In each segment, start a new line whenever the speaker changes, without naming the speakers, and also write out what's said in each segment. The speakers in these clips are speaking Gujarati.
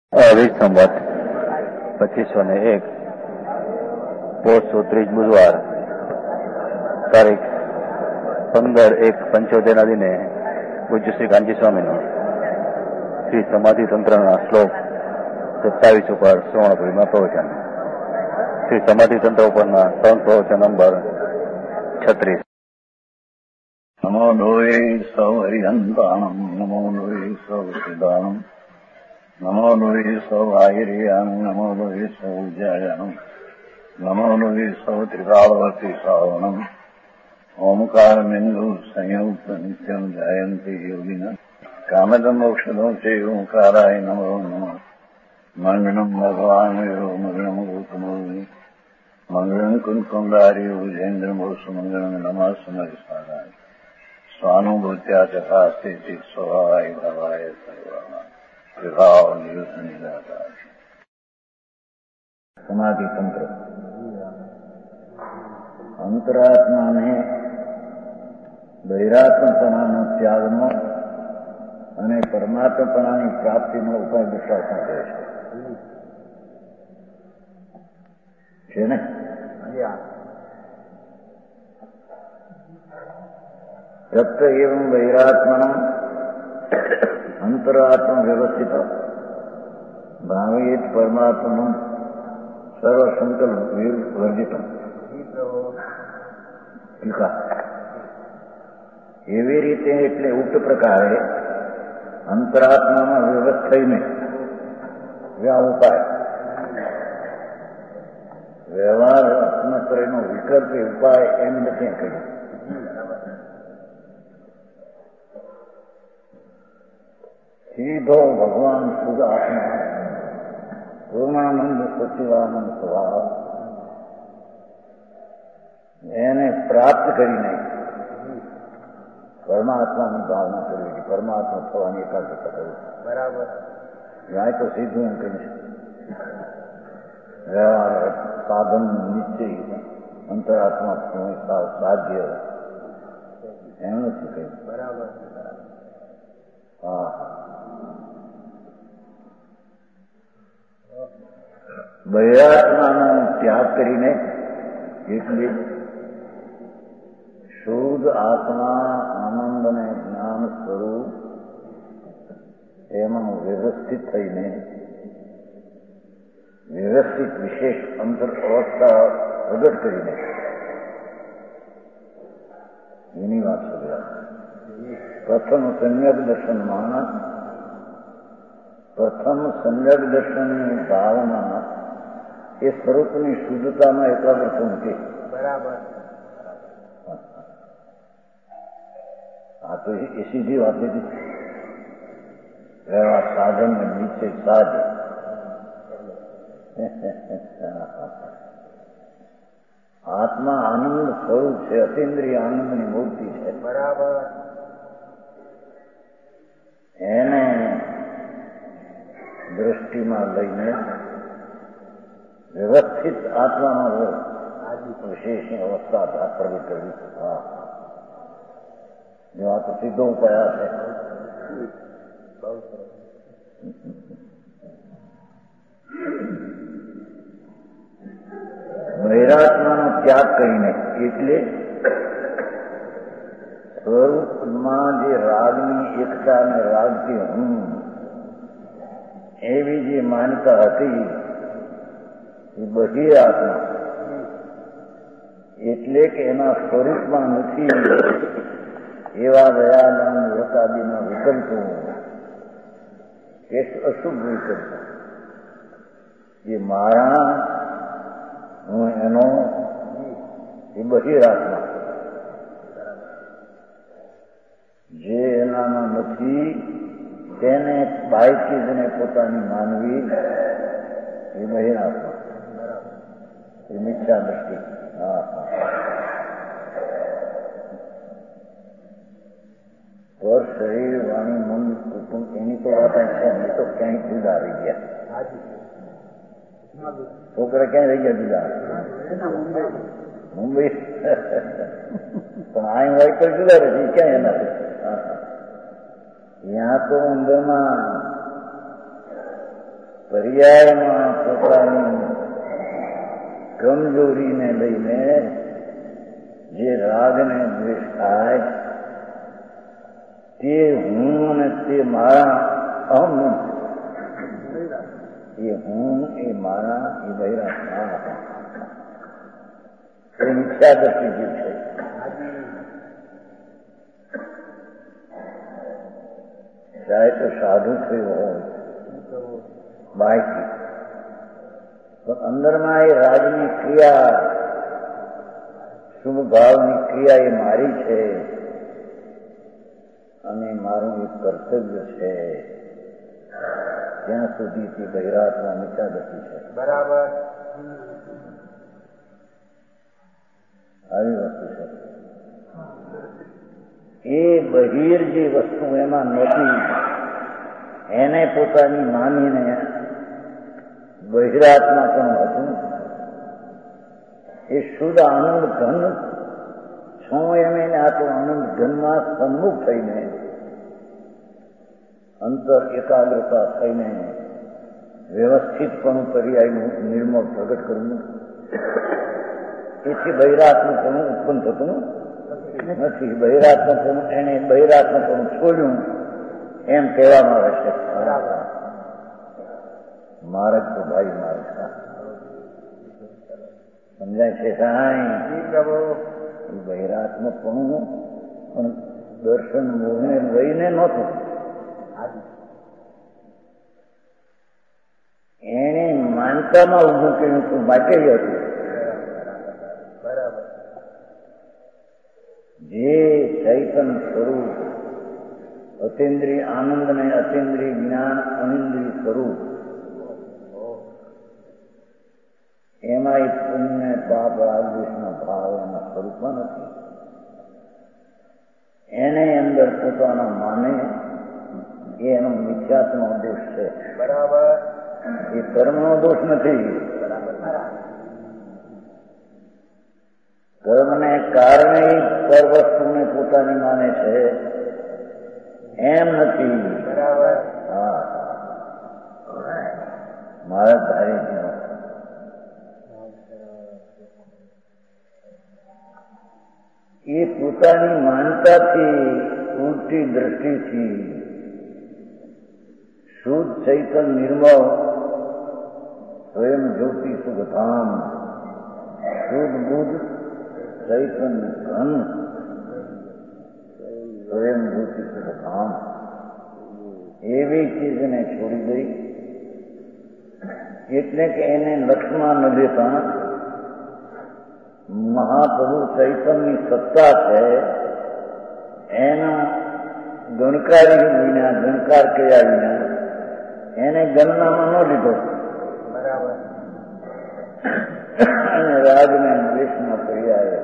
સંવત 2501 પોષ 30 બુધવાર તારીખ 15/1/75 દિને પૂજ્ય શ્રી કાંજી સ્વામીનું શ્રી સમાધિ તંત્રના શ્લોક 27 ઉપર શ્રવણપુરીમાં પ્રવચન. શ્રી સમાધિ તંત્ર ઉપરના શ્રવણ પ્રવચન નંબર 36.
નમો લોહે સૌ હરિહંતાણમ નમો લોહે સૌ સિદ્ધાણમ નમો લોહે સૌ આયર્યાન નમો લોહે સૌ જયાનમ નમો લોહે સૌ ત્રિકાળવતી શ્રાવણમ ઓમકાર બિંદુ સંયુક્ત નિત્યમ જાયંતી યોગિના કામદમ મોક્ષદો છે ઓંકારાય નમો નમઃ. મંગળમ ભગવાન મંગળમ ગૌતમો મંગળમ કુંકુંડારી ભુજેન્દ્રમોષ મંગળમ નમઃ સમયસારાય સ્વાનુભૂત્યા ચકાસ્તે સ્વભાવાય ભવાય સર્વા વિભાવ નિયુત નિરાકાર. સમાધિ તંત્ર અંતરાત્માને બહિરાત્મપણાનો ત્યાગનો અને પરમાત્મપણાની પ્રાપ્તિનો ઉપાય દર્શાવતા કહે છે ને. તત્ર એવં બહિરાત્મના અંતરાત્મ વ્યવસ્થિત ભાવેત પરમાત્મનું સર્વસંકલ્પ વર્જિત એવી રીતે એટલે ઉક્ત પ્રકારે અંતરાત્મામાં વ્યવસ્થિત થઈને ઉપાય વ્યવહાર આત્મત્રયનો વિકલ્પ ઉપાય એમ નથી કહ્યું. સીધો ભગવાન શુદ્ધ આત્મા પૂર્ણાનંદ સચિદાનંદ સ્વભાવ એને પ્રાપ્ત કરીને પરમાત્માની ભાવના કરવી છે, પરમાત્મા થવાની એકાગ્રતા કરવી. બરાબર. જાય તો સીધું એમ કહી છે વ્યવહાર સાધન નિશ્ચય અંતરાત્મા સાધ્ય એમ નથી કહ્યું. બરાબર. હા. બહિરાત્માનો ત્યાગ કરીને એટલે શુદ્ધ આત્મા આનંદ અને જ્ઞાન સ્વરૂપ એમાં વ્યવસ્થિત થઈને વ્યવસ્થિત વિશેષ અંતર અવસ્થા પ્રગટ કરીને એની વાત સમજાય. પ્રથમ સમ્યક દર્શનમાં પ્રથમ સમ્યક દર્શનની ભાવના એ સ્વરૂપની શુદ્ધતામાં એકાગ્ર થવું. બરાબર. હા તો એ સીધી વાત લીધી. એવા સાધન નીચે સાધ આત્મા આનંદ સ્વરૂપ છે, અતિન્દ્રિય આનંદની મૂર્તિ છે. બરાબર. એને દ્રષ્ટિમાં લઈને વ્યવસ્થિત આત્મામાં વિશેષની અવસ્થા પ્રગટ કરવી. હા, આ તો સીધો ઉપાય છે. બહિરાત્માનો ત્યાગ કરીને એટલે સ્વરૂપમાં જે રાગની એકતા અને રાગથી હું એવી જે માન્યતા હતી એ બધી આત્મા એટલે કે એના સ્વરૂપમાં નથી એવા દયાદાન વ્રતાદિના વિકલ્પો કે અશુભ વિકલ્પો એ મારા હું એનો એ બધી આત્મા જે એનામાં નથી તેને બાહ્ય ચીજને પોતાની માનવી એ બહિરાત્મા એ મિથ્યા દ્રષ્ટિ. પર શરીર વાણી મન કુટુંબ એની તો વાત છે ને, તો ક્યાંય જુદા રહી ગયા. છોકરા ક્યાં રહી ગયા જુદા? મુંબઈ. પણ આ હોય તો જુદા રહે ક્યાં એના ત્યાં તો અંદરમાં પર્યાયમાં પોતાની કમજોરીને લઈને જે રાગને દ્વેષ થાય તે હું અને તે મારા અહમ એ હું એ મારા એ બહિરાત્મા એ મિથ્યાદર્શી જીવ છે. ચાહે તો સાધુ થયો હોય બાહ્યથી, પણ અંદરમાં એ રાજની ક્રિયા, શુભ ભાવની ક્રિયા એ મારી છે અને મારું એક કર્તવ્ય છે, ત્યાં સુધી તે બહિરાત્મા મિથ્યાદર્શી છે.
બરાબર.
આવી વસ્તુ છે. એ બહિર જે વસ્તુ એમાં નહોતી એને પોતાની માનીને બહિરાત્મા પણ હતું. એ શુદ્ધ આનંદ ઘન છો એમ એને આ તો આનંદ ઘનમાં સન્મુખ થઈને અંતર એકાગ્રતા થઈને વ્યવસ્થિતપણું પર્યાયનું નિર્મળ પ્રગટ કરવું, એથી બહિરાત્મકપણું ઉત્પન્ન થતું નથી. બહિરાત્મકપણું એને બહિરાત્મકપણું છોડ્યું એમ કહેવામાં આવે છે. માર્ગ તો ભાઈ માર્ગ સમજાય છે કાંઈ? એ બહિરાત્મકપણું પણ દર્શન મોહને લઈને નહોતું. એને માનતામાં ઉભું કર્યું હતું માટે હતું. જે ચૈતન સ્વરૂપ અતિન્દ્રિય આનંદ ને અતિન્દ્રિય જ્ઞાન અનિન્દ્રિય સ્વરૂપ, એમાં એક પુણ્ય પાપ રાગદ્વેષના ભાવ એના સ્વરૂપમાં નથી. એને અંદર પોતાના માને એ એનો મિથ્યાત્મનો દોષ છે.
બરાબર.
એ કર્મનો દોષ નથી. કર્મને કારણે પર વસ્તુને પોતાની માને છે એમ નથી.
બરાબર.
હા, મારા ધારી એ પોતાની માનતાથી ઉલટી દ્રષ્ટિથી શુદ્ધ ચૈતન નિર્મળ સ્વયં જ્યોતિ સુખધામ શુદ્ધ બુદ્ધ ચૈતન ઘન સ્વયં જ્યોતિ સુખધામ એવી ચીજને છોડી દઈ, એટલે કે એને લક્ષમાં ન દેતા મહાપ્રભુ ચૈતનની સત્તા છે એનો ગણકારી વિના, ગણકાર કર્યા વિના એને ગણનામાં ન લીધો.
બરાબર.
અને રાજને દ્વેષના પર્યાય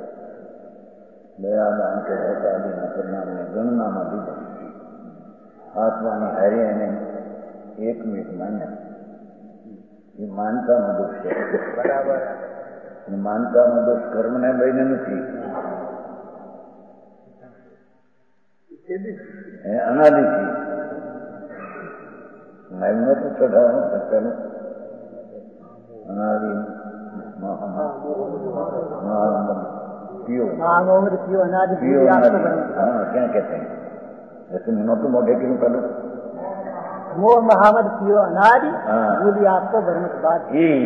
દયાદાન કે હોતાદીના પરિણામને ગણનામાં લીધો. આત્માની હારે એને એક મિનિટ માન્યા. એ માનતાનો દોષ છે.
બરાબર.
માનતાનો દોષ કર્મને લઈને નથી, અનાદિથી નતું ચઢાવવાનું પેલું અનાદિ ક્યાં કહેતા તમે નહોતું મોઢે કર્યું પેલું
मोह महामद पियो अनादि बोली आपको ब्रह्म बात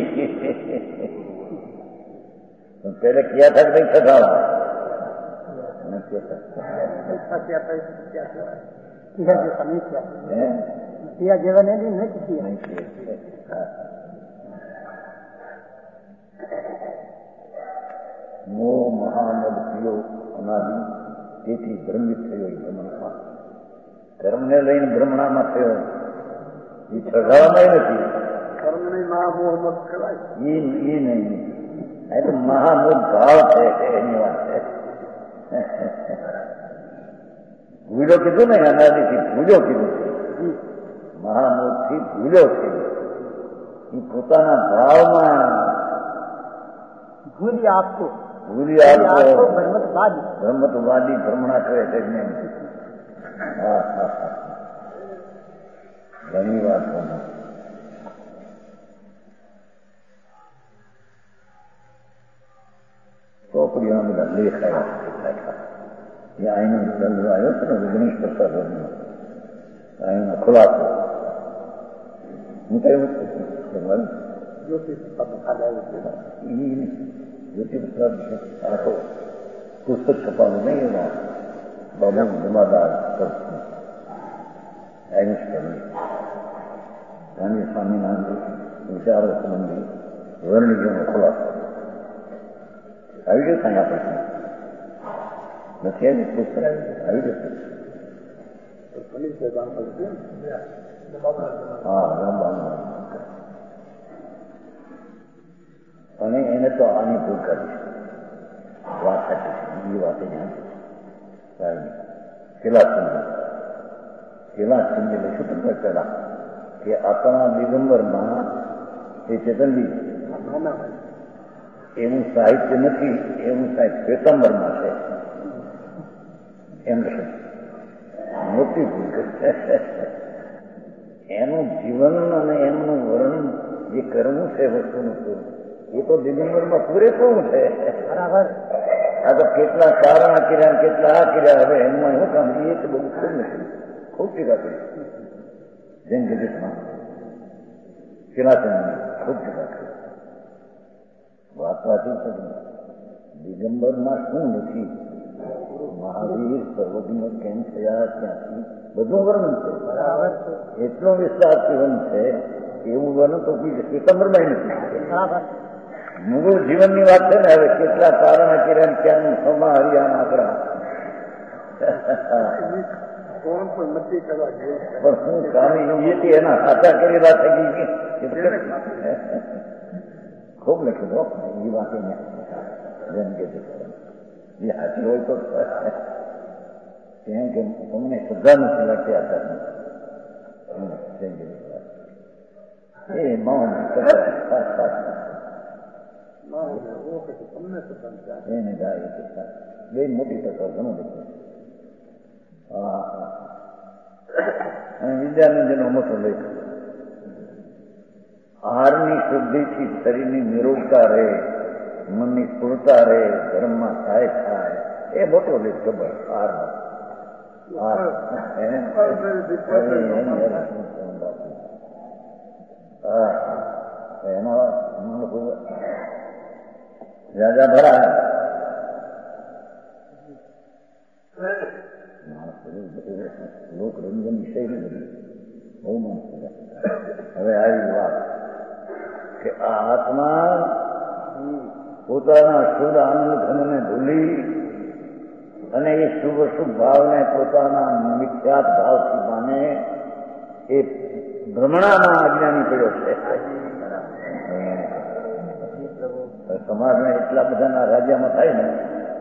पहले किया था कि नहीं चढ़ावा
किया जगह नहीं किया
મોહ મહામદ પીયો અનાદિ તેથી ભ્રમિત થયો ભ્રમણમાં. કર્મને લઈને ભ્રમણામાં થયો. એ ચઢાવવામાં નથી. એ નહીં, એ તો મહામોહ ભાવ છે એની વાત છે. ભૂલો કીધું ને અનાદિથી ભૂલો કીધું. મહામોહ થી ભૂલો છે. એ પોતાના ભાવમાં
भूलिए आपको
ભૂલી આપો
ब्रह्मवादी
બ્રહ્મતવાદી ભ્રમણા કરે છે. ઘણી વાત દેખાયા એ આઈનો દંડ આવ્યો છે ને ગણેશ પ્રસાદ આઈનો ખુલાસો હું કહ્યું જ્યોતિ પ્રસાદ આ તો પુસ્તક છપાવું નહીં એમાં બાબુ જમાદાર આઈનું ગાંધી સ્વામીના વિચારો સંબંધી વર્ણિકોનો ખુલાસો આવી ગયો થાય આપણે નથી આવી પુસ્તક આવી જશે હા રામબાણ અને એને તો આની ભૂલ કરી વાત સાચી છે બીજી વાતે જાણ પેલા સમજે શું તમને પેલા કે આપણા દિગંબરમાં એ ચેતનજી એવું સાહિત્ય નથી, એવું સાહિત્ય શ્વેતાંબરમાં છે એમ છે મોટી ભૂલ એનું જીવન અને એમનું વર્ણન જે કરવું છે વસ્તુનું પૂરું એ તો દિગંબરમાં પૂરેપૂરું છે. બરાબર. આ તો કેટલા કારણ કર્યા કેટલા આ કર્યા હવે એમાં શું કામ એ તો બહુ ખૂબ નથી, ખૂબ ટીકા કરી જેમ જગતમાં કિરાતન ખૂબ ટીકા કરી. વાત વાંચી છે દિગંબરમાં શું નથી, મહાવીર સર્વજ્ઞ કેમ થયા ત્યાંથી બધું વર્ણન છે. બરાબર. એટલો વિસ્તાર જીવન છે એવું વર્ણન તો શ્વેતાંબરમાં નથી. મૂળ જીવનની વાત છે ને હવે કેટલા કારણ કર્યા ક્યાં સમા હરિયાણ આંકડા પણ શું કામી એ એના સાચા કરેલા થઈ ગઈ ખૂબ લખ્યું એ વાત જેમ કે એ સાચી હોય તો કેમ કે તમને શ્રદ્ધા નથી લાગતી આચાર એ મૌન એને ગાય બે મોટી તત્વ ઘણું લખ્યું. અને વિદ્યાનંદનો મોટો લેખ આહારની શુદ્ધિથી શરીરની નિરોગતા રહે, મનની સ્થૂળતા રહે, ધર્મમાં સહાય થાય એ મોટો લેખ ખબર આહારનો. એના રાજા ભરા લોકરંજનની શૈલી બધી બહુ મન. હવે આવી વાત કે આ આત્મા પોતાના શુદ્ધ આનંદ ઘનને ભૂલી અને એ શુભ શુભ ભાવને પોતાના મિથ્યાત ભાવથી માને એ ભ્રમણામાં અજ્ઞાની પડ્યો છે. સમાજમાં એટલા બધાના રાજ્યમાં થાય ને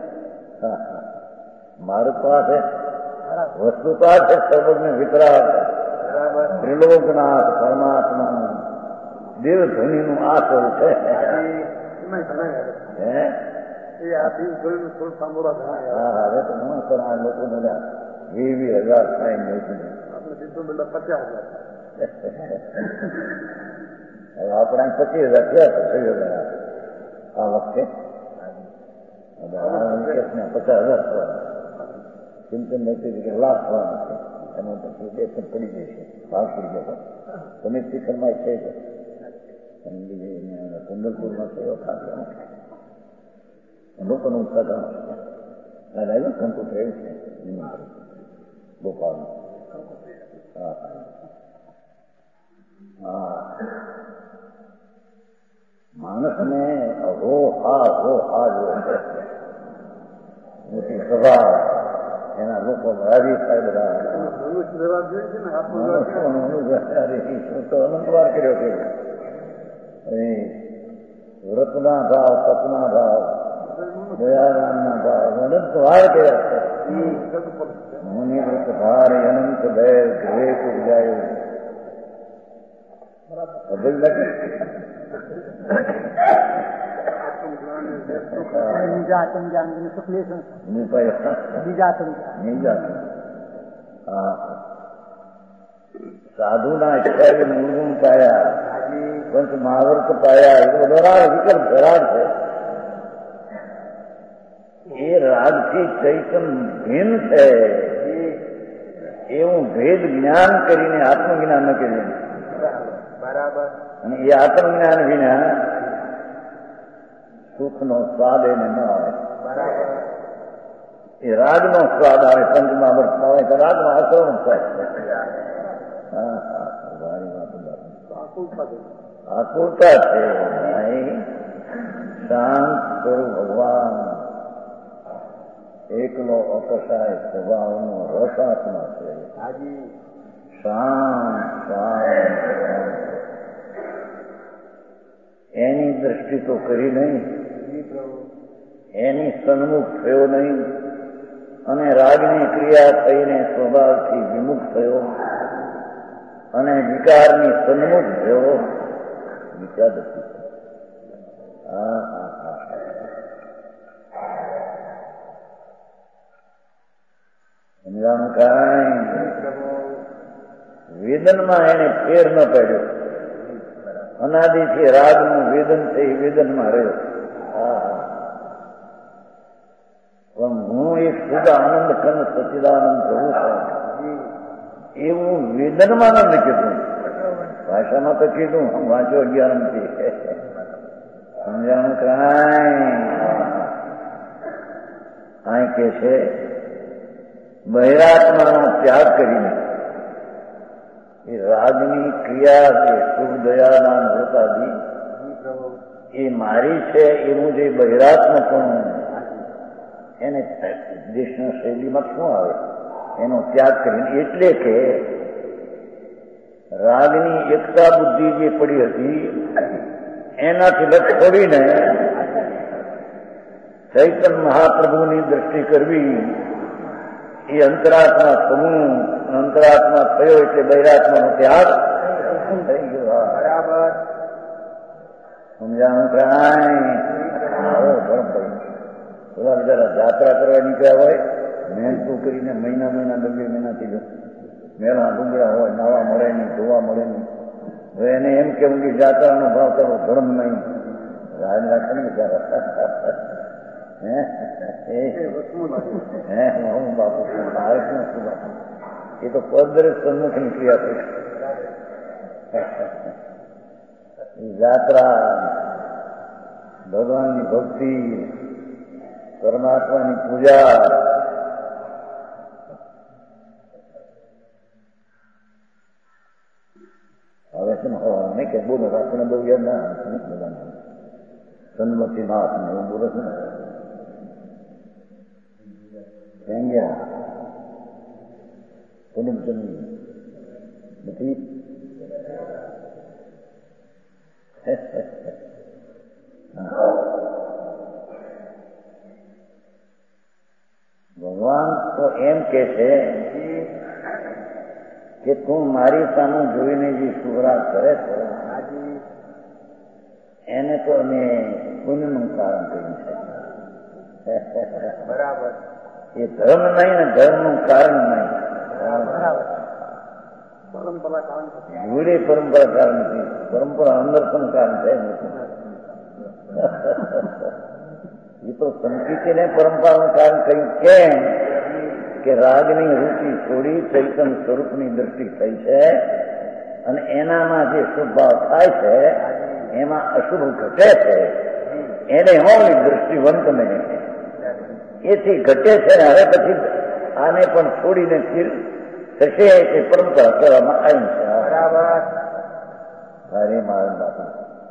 મારું તો આ છે વસ્તુ તો આ છે સર્વજ્ઞ વિતરાગ ત્રિલોકનાથ પરમાત્માનું દેવધ્વનિનું આ સ્વરૂપ છે. હવે તો ઘણું પણ આ લોકો બધા 20,000 થાય ને હવે આપણા 25,000 થયા આ વખતે 50,000 થવાના ચિંતન નથી કે લાખ થવાના છે. એમાં પછી બે પણ પડી જશે, ભાગ પડી જશે. તમે શિખરમાં છે કુંડલપુરમાં થયો ખાસ લોકોનું ઉત્સાહ આવ્યું કંકુ થયું છે ભોપાલમાં. માણસને હો હા જોવે છે મોટી સભા એના લોકો રાજી થાય બધા અલંકાર કર્યો છે. વ્રતના ભાવ, તપના ભાવ, દયારામના ભાવ અનંત વાર કર્યા છે. મુનિ વ્રત ભાર અનંત બેર ગ્રહે ઉપજાયું સાધુના 28 મૂળગુણ પાયા, પંચ મહાવ્રત પાયા, એ બધો વિકલ્પ ધરાર છે. એ રાગથી ચૈતન ભિન્ન છે એવું ભેદ જ્ઞાન કરીને આત્મજ્ઞાન ન કર્યું.
બરાબર.
અને એ આત્મજ્ઞાન વિના સુખનો સ્વાદ એને ન આવે.
બરાબર.
એ રાગનો સ્વાદ આવે, પંચમહાભૂત આવે તો રાગનો આચરણ થાય. આકુરતા છે શાંત સ્વરૂપ ભગવાન એકલો અકસાય સ્વભાવનો રસાત્મા છે. શાંત એની દ્રષ્ટિ તો કરી નહીં, એની સન્મુખ થયો નહીં અને રાગની ક્રિયા થઈને સ્વભાવથી વિમુખ થયો અને વિકારની સન્મુખ થયો. વિચાર સમજાણું કાંઈ વેદનમાં એને ફેર ન પડ્યો. અનાદિથી રાગનું વેદન છે એ વેદનમાં રહ્યો. પણ હું એક શુદ્ધ આનંદ કંદ સચ્ચિદાનંદ પ્રભુ છું એવું વેદનમાં નથી કીધું, ભાષામાં તો કીધું. વાંચો અજ્ઞાનથી. સમજાણું કાંઈ કાંઈ કે છે બહિરાત્માનો ત્યાગ કરીને એ રાગની ક્રિયા છે શુભ દયાના નૃતાદી એ મારી છે એનું જે બહિરાત્મા પણ એને દેશના શૈલીમાં શું આવે એનો ત્યાગ કરીને, એટલે કે રાગની એકતા બુદ્ધિ જે પડી હતી એનાથી લક્ષ છોડીને ચૈતન મહાપ્રભુની દ્રષ્ટિ કરવી. એ અંતરાત્મા સમૂહ અંતરાત્મા થયો એટલે બહિરાત્માનો ત્યાગ થઈ ગયો.
બરાબર.
સમજાણું કાંઈ આવો ધર્મ કરી થોડા જરા જાત્રા કરવા નીકળ્યા હોય, મહેનતું કરીને મહિના 2 મહિનાથી મેળા ડુંગળા હોય, નાવા મળે નહીં, ધોવા મળે નહીં. હવે એને એમ કેવું કે જાત્રાનો ભાવ કરો, ધર્મ નહીં. રાજ રાખે ને બિચારા. હું બાપુ મારે શું બાપુ, એ તો પદરે સન્મુખની ક્રિયા થઈ. યાત્રા, ભગવાનની ભક્તિ, પરમાત્માની પૂજા, હવે શું નહીં કે બોલો આપણે બહુ યાદ ના બધા સન્મતિ નાથ ને એવું બોલે છે ને ગયા પુનમચંદી નથી. ભગવાન તો એમ કે છે કે તું મારી સામે જોઈને જે શુભરાગ કરે છે એને તો અમે પુણ્યનું કારણ કર્યું છે.
બરાબર.
એ ધર્મ નહીં ને ધર્મનું કારણ નહીં. ભૂલે પરંપરા કારણ નથી, પરંપરા અંદરનું કારણ છે. એ તો સંકીર્તિને પરંપરાનું કારણ કહ્યું. કેમ કે રાગની રુચિ છોડી ચૈતન સ્વરૂપની દ્રષ્ટિ થઈ છે અને એનામાં જે શુભ ભાવ થાય છે એમાં અશુભ ઘટે છે. એને હોની દ્રષ્ટિવંતને એથી ઘટે છે ને હવે પછી આને પણ છોડીને થશે એ પરંપરા કરવામાં આવી છે.
બરાબર.
હરે મારા બાપા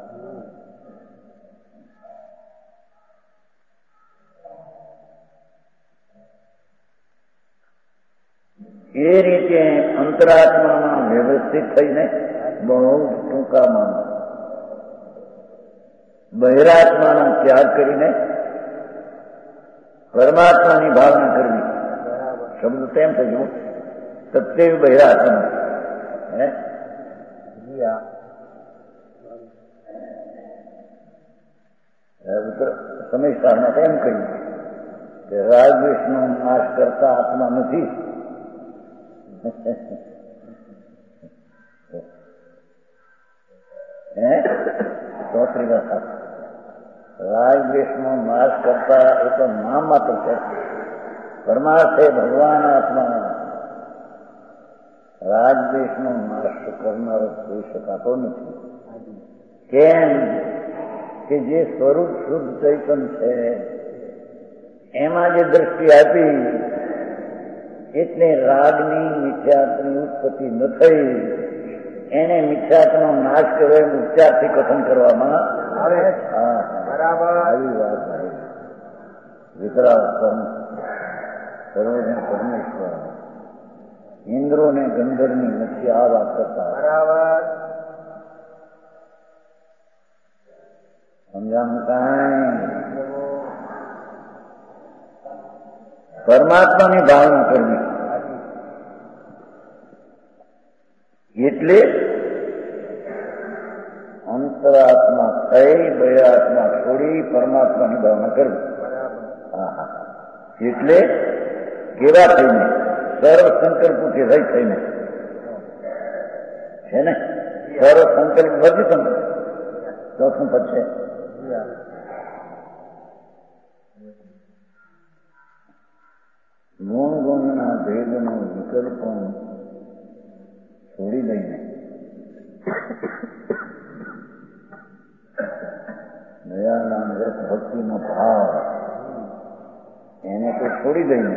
એ રીતે અંતરાત્મામાં વ્યવસ્થિત થઈને બહુ ટૂંકામાં બહિરાત્માનો ત્યાગ કરીને પરમાત્માની ભાવના કરવી. શબ્દ તેમ થયું સત્ય બહિરાત્મા. સમયસારમાં એમ કહ્યું કે રાગ દ્વેષનો નાશ કરતા આત્મા નથી. ચોત્રી વાત રાગદ્વેષનો નાશ કરતા એ તો નામ માત્ર છે. પરમાર્થે ભગવાન આત્મા રાગદ્વેષનો નાશ કરનારો જોઈ શકાતો નથી. કેમ કે જે સ્વરૂપ શુદ્ધ ચૈતન છે એમાં જે દ્રષ્ટિ આપી એટલે રાગની મિથ્યાત્વની ઉત્પત્તિ ન થઈ. એને મિથ્યાત્વનો નાશ કર્યો એમ ઉપચારથી કથન કરવામાં આવે.
બરાબર.
આવી વાત છે. વિકરાળ સર્વજ્ઞ પરમેશ્વર ઇન્દ્રો ને ગંધર્વની નથી આ વાત કરતા.
બરાબર.
સમજાણું કાંઈ? પરમાત્માની ભાવના કરવી એટલે અંતરાત્મા થઈ બહારાત્મા છોડી પરમાત્માની ભાવના કરવી. એટલે કેવા થઈને? સર્વ સંકલ્પોથી રહી થઈને છે ને. સર્વ સંકલ્પ વર્જિત ચોથું પદ છે. ગુણ ગુણના ભેદનો વિકલ્પો છોડી દઈને દયાના રસ ભક્તિનો ભાવ એને તો છોડી દઈને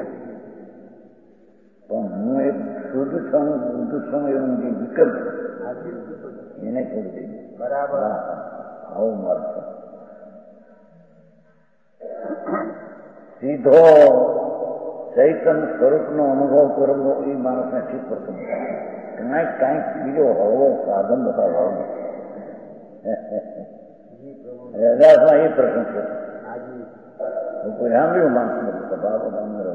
પણ હું એક શુદ્ધ છું બુદ્ધ છું એવું જે વિકલ્પ એને છોડી દઈને.
બરાબર.
આવું માર્ગ છે. સીધો ચૈતન સ્વરૂપનો અનુભવ કરવો એ માણસને ઠીક પડતો નથી. કાંઈક બીજો હળવો સાધન બતાવો. રજાસમાં એ પ્રશ્ન છે. કોઈ સાંભળ્યું માણસ નથી બાબો બાંધો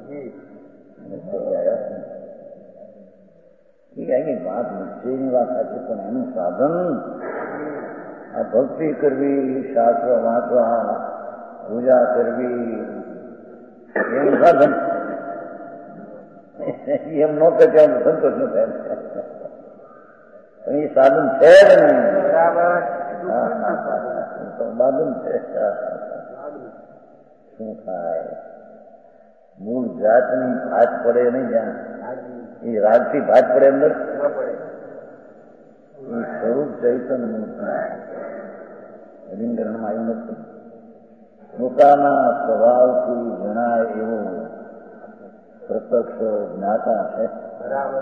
એ વાત નિશ્ચયની વાત સાચી પણ એનું સાધન આ ભક્તિ કરવી, શાસ્ત્ર વાંચવા, પૂજા કરવી એનું સાધન એમ ન કે સંતોષ ન થાય પણ એ સાધન છે જ નહીં. સાધન છે. શું થાય? મૂળ જાતની ભાત પડે નહીં. જ્યાં એ રાગથી ભાત પડે અંદર એ સ્વરૂપ ચૈતન હરિંગરણમાં આવ્યું નથી. પોતાના સ્વભાવથી જણાય એવો પ્રત્યક્ષ જ્ઞાતા છે.
બરાબર.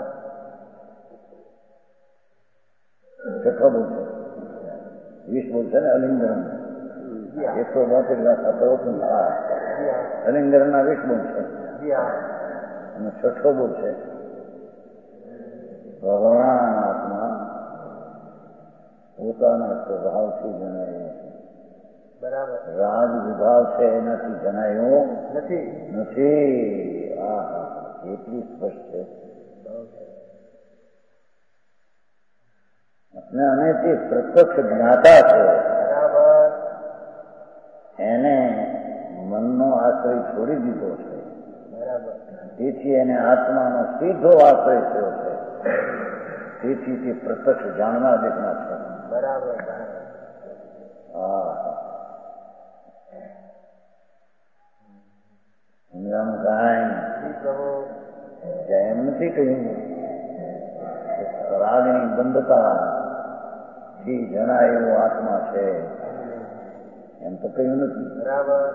છઠ્ઠો બોલ છે 20 બોલ છે ને અલિંગરણ 172 ભાષા પ્રવચન અલિંગરણના 20 બોલ છે અને છઠ્ઠો બોલ છે ભગવાન આત્મા પોતાના સ્વભાવથી જણાય.
બરાબર.
રાગ વિભાવ છે એનાથી જણાયો
નથી.
એટલી સ્પષ્ટ છે. અને તે પ્રત્યક્ષ જ્ઞાતા છે.
બરાબર.
એને મનનો આશ્રય છોડી દીધો છે.
બરાબર.
તેથી એને આત્માનો સીધો આશ્રય થયો છે. તેથી તે પ્રત્યક્ષ જાણવા દેખના છે.
બરાબર.
એમ નથી કહ્યું રાગની બંધતા થી જણાય એવો આત્મા છે એમ તો કહ્યું નથી.
બરાબર.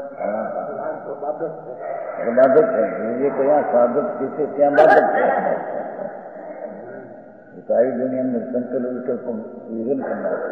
બાધક છે. જે કયા સાધક છે ત્યાં બાધક છે. આવી દુનિયા અંદર સંકલ્પ વિકલ્પ વિઘન કરનાર છે.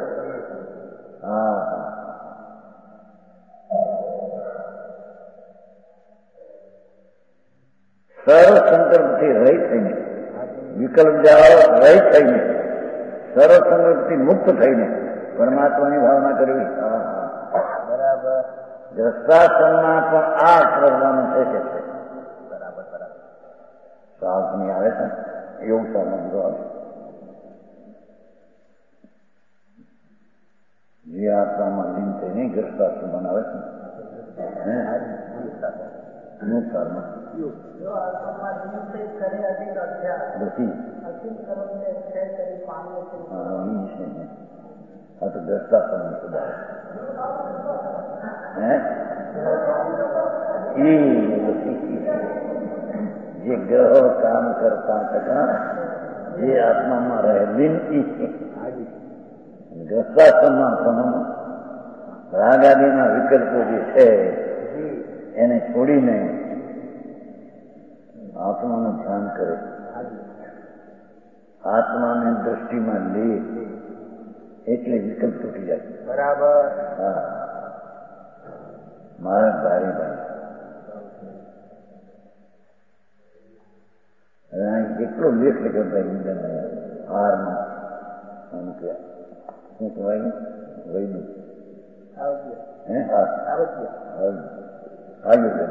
સર્વ સંકલ્પથી રહિત થઈને વિકલ્પ જાઓ રહિત થઈને સર્વ સંકલ્પથી મુક્ત થઈને પરમાત્માની ભાવના કરવી.
બરાબર.
દ્રષ્ટાસનમાં પણ આ કરવાનું છે કે છે.
બરાબર.
સાધની આવે છે એવું સાધન આવે. જે આત્મામાં લીન થઈને દ્રષ્ટાસન બનાવે છે અનુસારમાં આ તો દ્રષ્ટા પણ સુધારે જે ગ્રહો કામ કરતા હતા જે આત્મામાં રહેલી ગ્રસ્તાશ્રમમાં પણ રાગ આદિના વિકલ્પો જે છે એને છોડીને આત્માનું ધ્યાન કરે, આત્માને દ્રષ્ટિમાં લે એટલે વિકલ્પ તૂટી જાય.
બરાબર.
હા, મારા ભાઈ એટલો લેખ લખ્યો ભાઈ હારમાં આમ કે શું કહેવાય વૈદિક આયુર્વેદ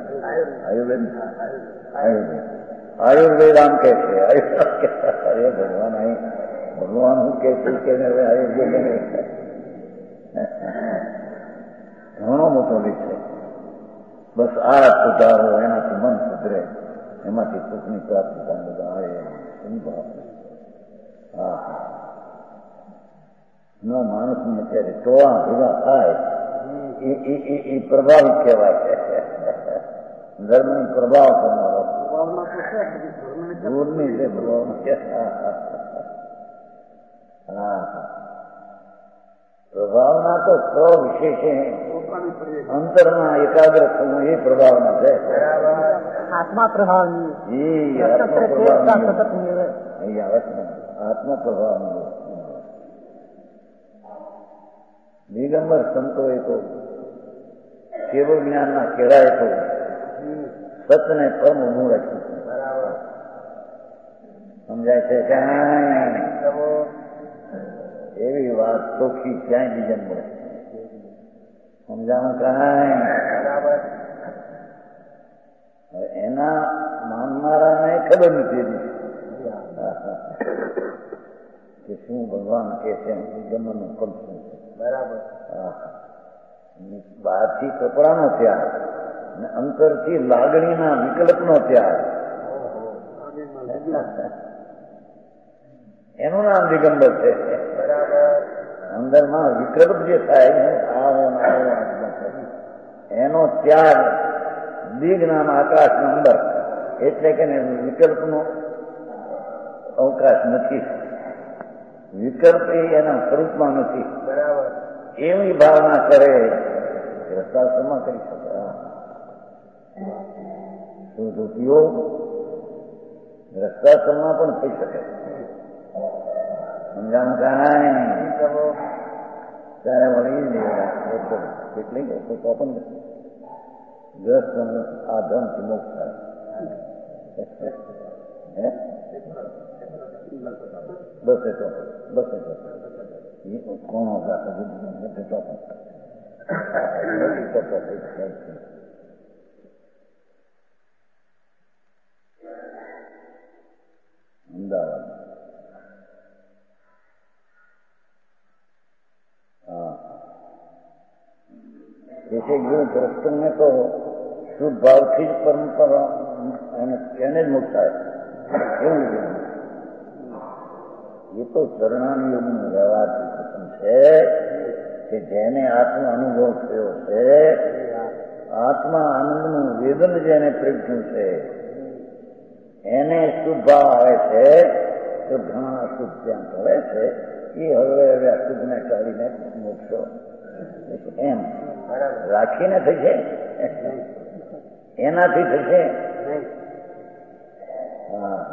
આયુર્વેદ આમ કે છે. અરે ભગવાન અહીં ભગવાન શું કે છે કે આયુર્વેદ ઘણો મોટો લેખ છે. બસ આ સુધારો, એનાથી મન સુધરે, એમાંથી સુખની પ્રાપ્તિ બધા આવે. હા હા, નો માણસને અત્યારે ટોળા ભેગા થાય એ પ્રભાવ કહેવાય. ધર્મનો પ્રભાવ કરનારો દૂરની છે પ્રભાવ. હા હા, પ્રભાવના તો સ્વ વિશેષે અંતરમાં એકાગ્ર થવું એ પ્રભાવના છે.
આત્મા પ્રભાવની
આત્મા પ્રભાવની દિગંબર સંતોએ તો કેવળ જ્ઞાનના કેળાએ તો સતને પરમ ઊભું રાખ્યું. સમજાય છે કે એવી વાત ચોખ્ખી ક્યાંય બીજે મળે. સમજાવું કાંઈ એના માનનારાને ખબર નથી કે શું ભગવાન કે છે દિગંબરનું ફળ શું છે.
બરાબર.
બહારથી કપડાનો ત્યાગ અને અંતરથી લાગણીના વિકલ્પનો ત્યાગ, એનું નામ દિગંબર છે. અંદરમાં વિકલ્પ જે થાય એનો ત્યાગ દિગ નામ આકાશ નંબર, એટલે કે વિકલ્પનો અવકાશ નથી, વિકલ્પ એના સ્વરૂપમાં નથી.
બરાબર.
એવી ભાવના કરે રસ્તાશ્રમમાં કરી શકે. શુદ્ધિઓ રસ્તાશ્રમમાં પણ થઈ શકે. સમજાણું કાંઈ ત્યારે વળી કેટલી તો પણ ગ્રસ્ત આ ધનથી મોક્ષ થાય. બસ એ તો કોણો અમદાવાદ. હા, તેથી ગુરુ પ્રસંગને તો શુદ્ધ ભાવથી જ પરંપરા એને જ મુક્ત થાય. એવું એ તો શરણાનુયોગનું વ્યવહારથી પ્રસંગ છે કે જેને આત્મ અનુભવ થયો છે, આત્મા આનંદનું વેદન જેને પ્રગટ્યું છે, એને શુદ્ધ ભાવ આવે છે તો ઘણા અશુદ્ધ ત્યાં કરે છે એ હવે અશુદ્ધને કાઢીને મોક્ષો એમ રાખીને થશે, એનાથી થશે. હા,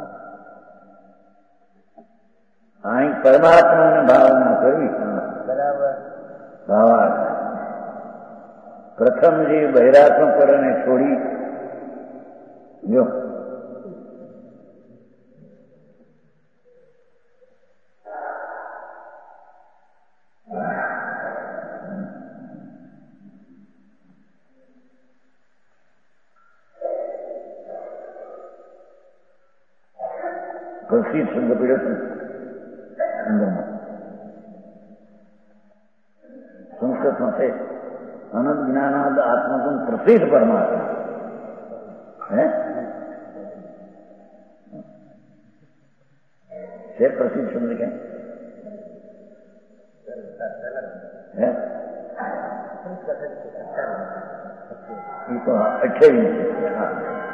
અહીં પરમાત્માને ભાવના કરવી.
બરાબર.
ભાવા પ્રથમ જે બહિરાત્મ પરને છોડી જો પ્રસિદ્ધ શબ્દ પીડ્યો છે અંદરમાં સંસ્કૃતમાં છે અનંત જ્ઞાનાદ આત્મા પ્રસિદ્ધ પરમાત્મા. છે પ્રસિદ્ધ શબ્દ ક્યાં હે એ તો 28 હા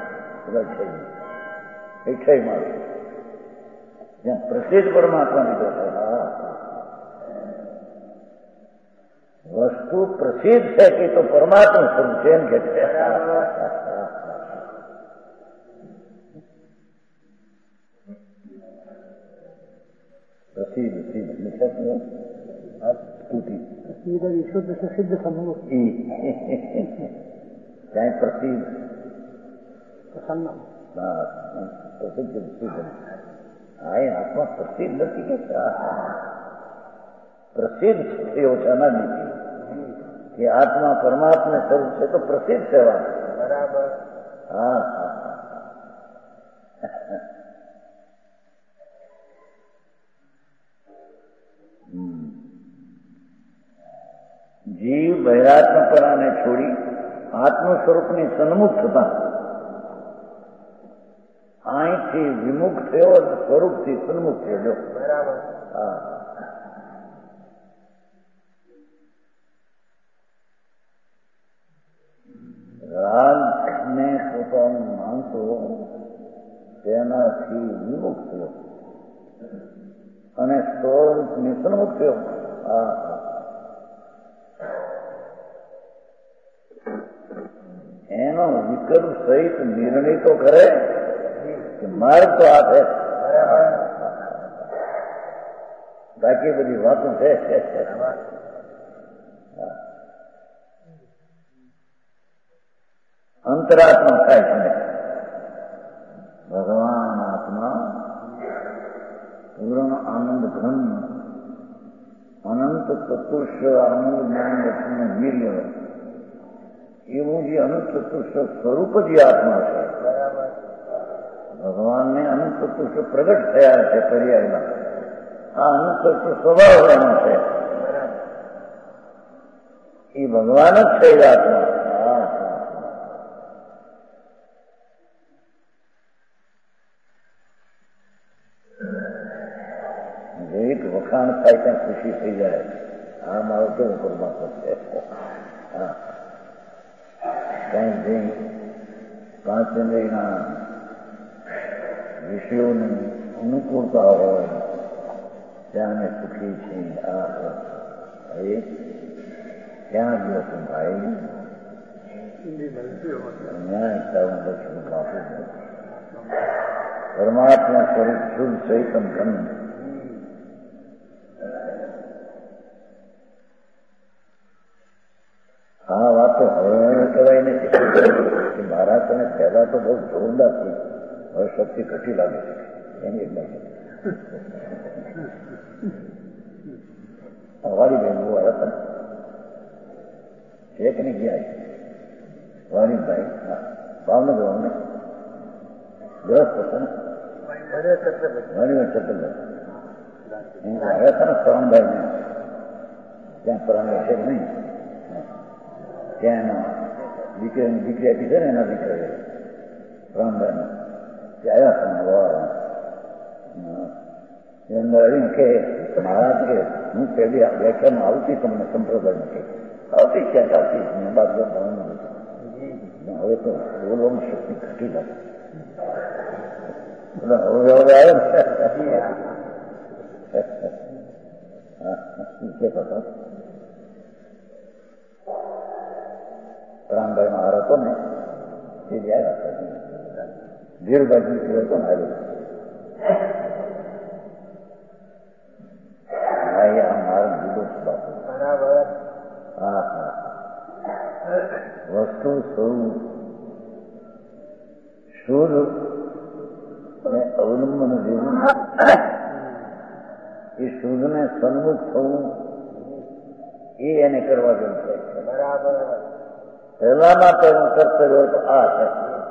28 માં જ્યાં પ્રસિદ્ધ પરમાત્માની તો વસ્તુ પ્રસિદ્ધ છે કે તો પરમાત્મા સ્વરૂપ છે એમ કે છે. પ્રસિદ્ધ
શુદ્ધ से सिद्ध समूह
ત્યાં પ્રસિદ્ધ
प्रसन्न
પ્રસિદ્ધ હા એ આત્મા પ્રસિદ્ધ નથી કેતા પ્રસિદ્ધ થયો છે અનાદિથી કે આત્મા પરમાત્મા સ્વરૂપ છે તો પ્રસિદ્ધ સેવા
બરાબર.
હા જીવ બહેરાત્મપરાને છોડી આત્મ સ્વરૂપની સન્મુખ થતા અહીંથી વિમુખ થયો અને સ્વરૂપથી સન્મુખ થયો.
બરાબર.
હા રાગને પોતાનું માનતો તેનાથી વિમુખ થયો અને સ્વરૂપની સન્મુખ થયો. હા એનો વિકલ્પ સહિત નિર્ણય તો કરે કે માર્ગ તો આ છે. બાકી બધી વાતો છે. અંતરાત્મા થાય છે ભગવાન આત્મા પૂર્ણ આનંદ ઘન અનંત ચતુર્ષ આનંદ જ્ઞાન લક્ષ્મી વીર્ય એવું જે અનંત ચતુર્ષ સ્વરૂપ જ આત્મા છે. ભગવાનને અનંત ચતુર્ષ પ્રગટ થયા છે પર્યાયમાં. આ અનંત ચતુર્ષ સ્વભાવ એનો છે. એ ભગવાન જ છે આત્મા. એક વખાણ થાય ત્યાં ખુશી થઈ જાય. આ મારો કેવો પરમાત્મા છે. હા ક્યાંક જઈ પાંચ ઇન્દ્રિયના વિષયોની અનુકૂળતા હોય ત્યાં અમે સુખી છીએ. આ ત્યાં જ હતું ભાઈ લક્ષ્મી બાપુ પરમાત્મા સ્વરૂપ શુદ્ધ ચૈતન ઘન આ વાત તો હવે કહેવાય નથી કે મારા તને પહેલા તો બહુ જોરદાર થઈ હવે શક્તિ ઘટી લાગે છે એની વાળી બેન બહુ હતા એક ને ગયા વાણીભાઈ ભાવનગર અમને દસ પસંદ વાણીભાઈ ચતુર્ભાઈ આવ્યા હતા ને પરમભાઈ ને ત્યાં પરમ છે નહીં ત્યાં એના દીકરીની દીકરી આપી છે ને એના દીકરા રામભાઈ તે આવ્યા હતા અંદર આવીને કે મહારાજ કે હું પહેલી વ્યાખ્યામાં આવતી તમને સંપ્રદાયમાં કે આવતી ક્યાંક આવતી બાદ હવે તો બોલવામાં શક્તિ ઘટી લાગે હવે આવે ને કે રામભાઈ નો હાર હતો ને તે જ આવ્યા હતા ધીરભાઈ દીકરી હતો ને આવ્યો આ મારો જુદો જ બાપુ. હા હા વસ્તુ સ્વરૂપ શુદ્ધ અને અવલંબન જેવું એ શુદ્ધને સન્મુખ થવું એ એને કરવા જેવું છે.
બરાબર.
પહેલામાં તેનું કર્તવ્ય તો આ છે.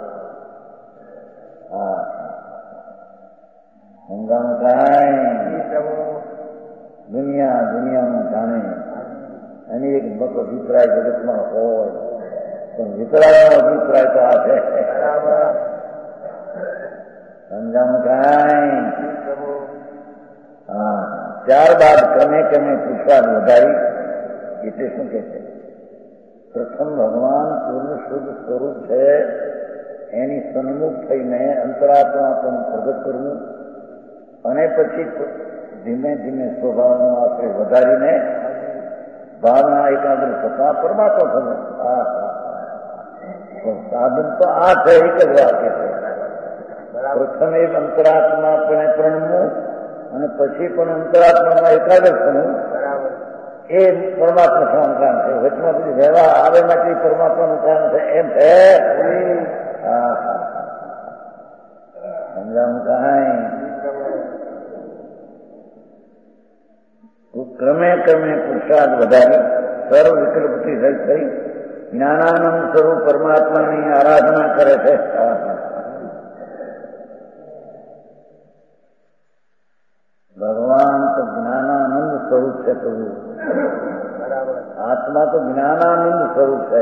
હા હંગામાં કાંઈ દુનિયાનું જાણે અને એક મત અભિપ્રાય જગતમાં હોય પણ વિતરાગનો અભિપ્રાય તો આ છે. હંગામાં કાંઈ હા ત્યારબાદ ક્રમે ક્રમે પુરુષાર્થ વધારી એટલે શું કે છે? પ્રથમ ભગવાન પૂર્ણ શુદ્ધ સ્વરૂપ છે એની સન્મુખ થઈને અંતરાત્મા પણ પ્રગટ કરવું અને પછી ધીમે ધીમે સ્વભાવનો આશ્રય વધારીને ભાવના એકાગ્ર થતા પરમાત્મા થવું. સાધન તો આ છે, એક જ વાક્ય છે. પ્રથમ એક અંતરાત્મા પણ પ્રણવું અને પછી પણ અંતરાત્મામાં એકાગ્ર થવું એ પરમાત્મા થવાનું કામ છે. વચમાં પછી વ્યવહાર આવે માટે પરમાત્માનું કામ છે એમ છે. સમજાવું કાંઈ? ક્રમે ક્રમે પુરુષાર્થ વધારી સર્વ વિકલ્પથી રહિત થઈ જ્ઞાનાનંદ સ્વરૂપ પરમાત્માની આરાધના કરે છે. ભગવાન તો જ્ઞાનાનંદ સ્વરૂપ છે. પ્રભુ આત્મા તો જ્ઞાનાનંદ સ્વરૂપ છે.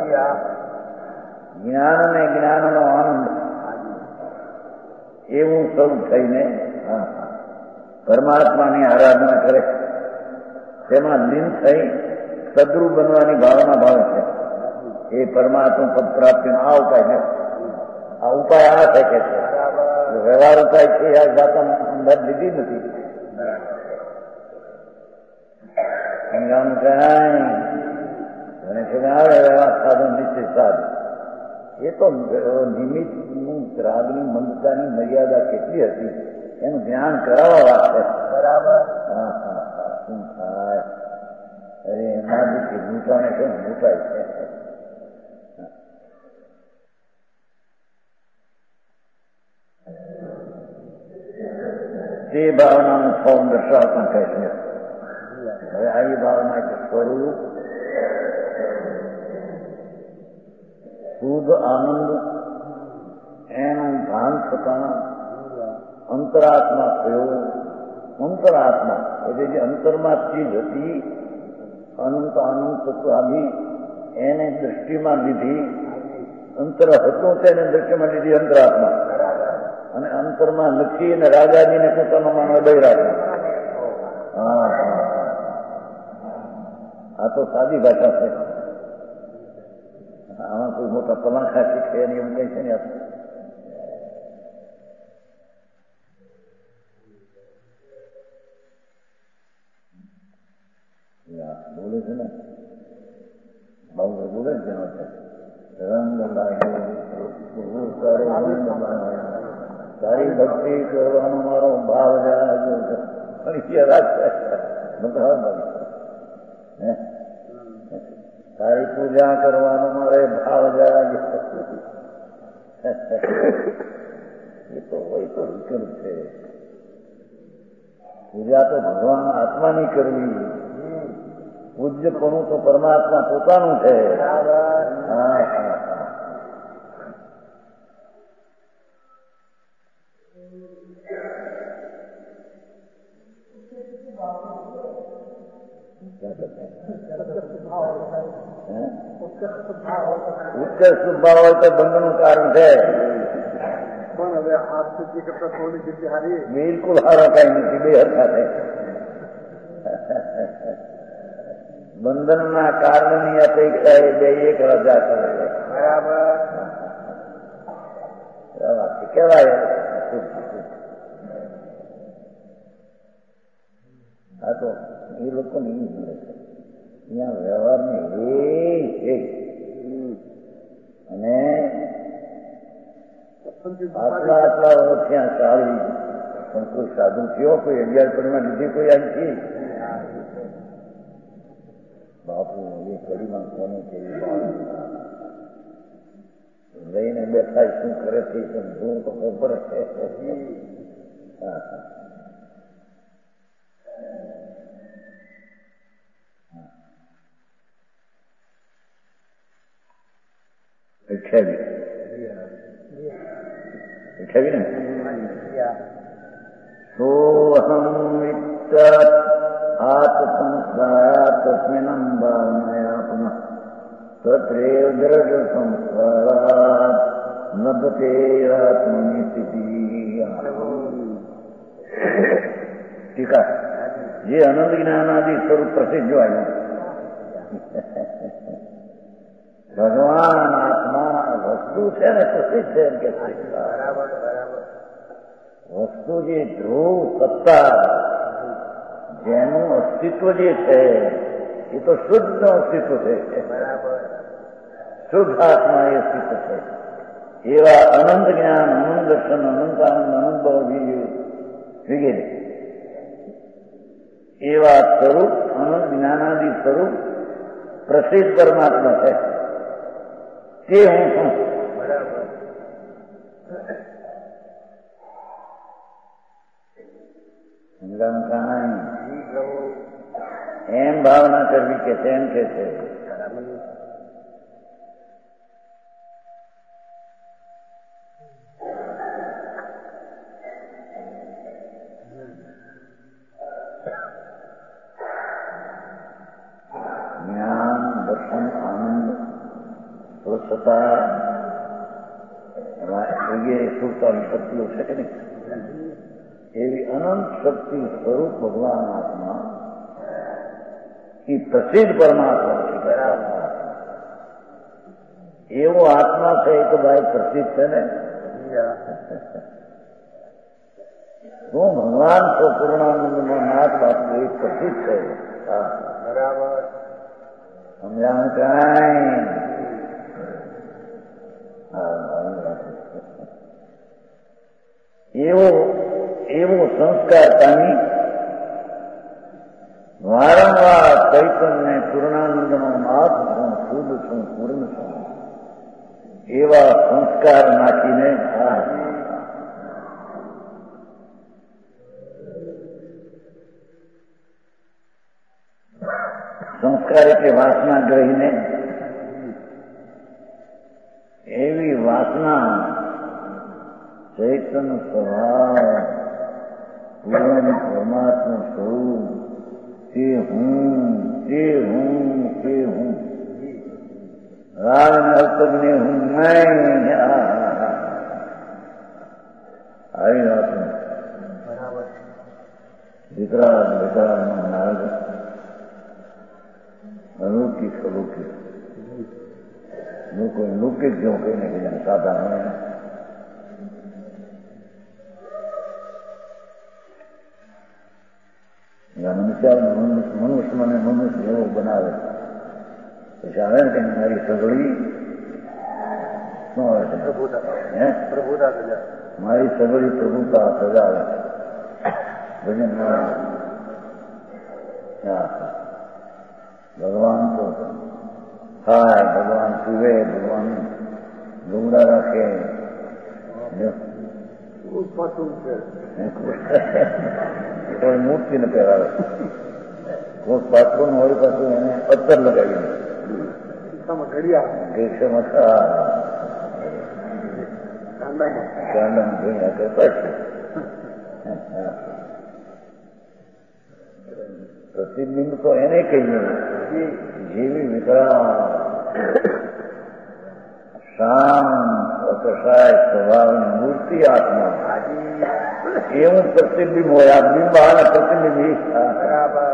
જ્ઞાન ને જ્ઞાનનો આનંદ એવું સ્વરૂપ થઈને પરમાત્માની આરાધના કરે. તેમાં લીન થઈ સદ્રુપ બનવાની ભાવના ભાવે છે. એ પરમાત્મા પદ પ્રાપ્તિનો આ ઉપાય છે. આ ઉપાય આ છે કે છે વ્યવહાર ઉપાય છે. આ જાતને અંદાજ લીધી નથી. સંગ્રામ કરાય અને આવે વ્યવહાર સાધન નિશ્ચિત સાધન એ તો નિમિત્તનું રાગની મંદતાની મર્યાદા કેટલી હતી એનું ધ્યાન કરાવવા વાત છે. બરાબર. શું થાય? અરે એમાંથી ભૂટાને કેમ ભૂટાય છે? તે ભાવનાનું ફોર્મ દર્શાવતા કહે છે. હવે આવી ભાવના કે સ્વરૂપ શુદ્ધ આનંદ એનું ભાન થતા અંતરાત્મા થયો. અંતરાત્મા એટલે જે અંતરમાં ચીજ હતી અનંત આનંદ તત્વાભી એને દૃષ્ટિમાં લીધી. અંતર હતું તેને દૃષ્ટિમાં લીધી અંતરાત્મા અને અંતરમાં નથી અને રાજાજીને પોતાનો માનવા બહિરાત્મા. આ તો સાદી ભાષા છે. આમાં કોઈ મોટા પલાખા શીખે એની એમ કઈ છે ને આપણે બોલે છે ને બહુ બોલે જ જેનો છે રંગ તારી ભક્તિ કરવાનો મારો ભાવ તારી પૂજા કરવાનો મારે ભાવ જાગે. એ તો હોય તો વિકલ્પ છે. પૂજા તો ભગવાન આત્માની કરવી. પૂજ્યપણું તો પરમાત્મા પોતાનું છે. ઉત્કર્ષ ભાવ હોય તો બંધનું કારણ છે.
પણ હવે આ સ્થિતિ કરતા થોડી જગ્યા હારી
બિલકુલ હારા કઈ નથી. બે હરખા છે. બંધનના કારણની અપેક્ષા એ બે એક રજા કરે છે. બરાબર કેવાય. આ તો એ લોકોને એ મળે છે. અહીંયા વ્યવહારને એ અને આટલા વર્ષ ત્યાં ચાલી પણ કોઈ સાધુ થયો કોઈ 11 પરિમાં લીધી કોઈ આવી બાપુ એ કડીમાં કોને કેવી લઈને બેઠા શું કરે છે પણ શું તો ખબર છે. અઠાવી ને સોહમ વિત્ત આત્મસંસ્કારા તસ્મિન્ ભાવનાયા પુનઃ તત્રેવ દ્રઢ સંસ્કારાત નભતે આત્મનિ સ્થિતિ. ટીકા જે અનંત જ્ઞાનાદિ સ્વરૂપ પ્રસિદ્ધ જો આવ્યું ભગવાન આત્મા વસ્તુ છે ને પ્રસિદ્ધ છે એમ કે
બરાબર બરાબર.
વસ્તુ જે ધ્રુવ સત્તા જેનું અસ્તિત્વ જે છે એ તો શુદ્ધ અસ્તિત્વ છે.
બરાબર.
શુદ્ધ આત્મા એ અસ્તિત્વ છે. એવા અનંત જ્ઞાન, અનંત દર્શન, અનંત આનંદ, અનંત ભાવ વગેરે એવા સ્વરૂપ, અનંત જ્ઞાનાદિ સ્વરૂપ પ્રસિદ્ધ પરમાત્મા છે તે હું છું.
બરાબર. જી પ્રભુ.
એમ ભાવના કરવી કે તેમ કે છે. જ્ઞાન, દર્શન, આનંદ, સ્વચ્છતા વગેરે સુરતાની શક્તિઓ છે કે નહીં, એવી અનંત શક્તિ સ્વરૂપ ભગવાન આત્મા એ પ્રસિદ્ધ પરમાત્મા છે. એવો આત્મા છે એ તો ભાઈ પ્રસિદ્ધ છે ને. હું ભગવાન છો પૂર્ણાનંદનો નાથ બાપુ એ પ્રસિદ્ધ છે.
બરાબર.
સમજાણું કાંઈ એવો સંસ્કાર પામી વારંવાર ચૈતન્ય પૂર્ણાનંદનો નાથ છું, શુદ્ધ છું, પૂર્ણ છું એવા સંસ્કાર નાખીને સંસ્કાર એટલે વાસના ગ્રહીને એવી વાસના ચૈતન્ય સ્વભાવ પૂર્ણ પરમાત્મા સ્વરૂપ તે હું રાગ અલ્પજ્ઞ હું નહીં આવી વાત
બરાબર.
દીકરા નારદ અલૌકિક અલૌકિક લોકો લૌકિક જો કહીને બીજાને સાધા હોય મનુષ્ય મને મનુષ્ય એવો બનાવે પછી આવે ને કે મારી સગડી શું આવે છે?
પ્રભુતા સજા.
મારી સગડી પ્રભુતા સજાવે ભજન ભગવાન તો ખાય, ભગવાન પીવે, ભગવાન લુગડા રાખે, કોઈ મૂર્તિને પહેરાવે, કોઈ પાત્રોનું હોય પાછું એને અત્તર લગાવીને કાંડામાં જોઈ આપે પાછું પ્રતિબિંબ તો એને કહીએ જેવી વિકરાળ શાંત અકસાય સ્વભાવની મૂર્તિ આત્મા એવું પ્રતિબિંબ હોય. આ બિંબ અને પ્રતિબિંબ
બરાબર.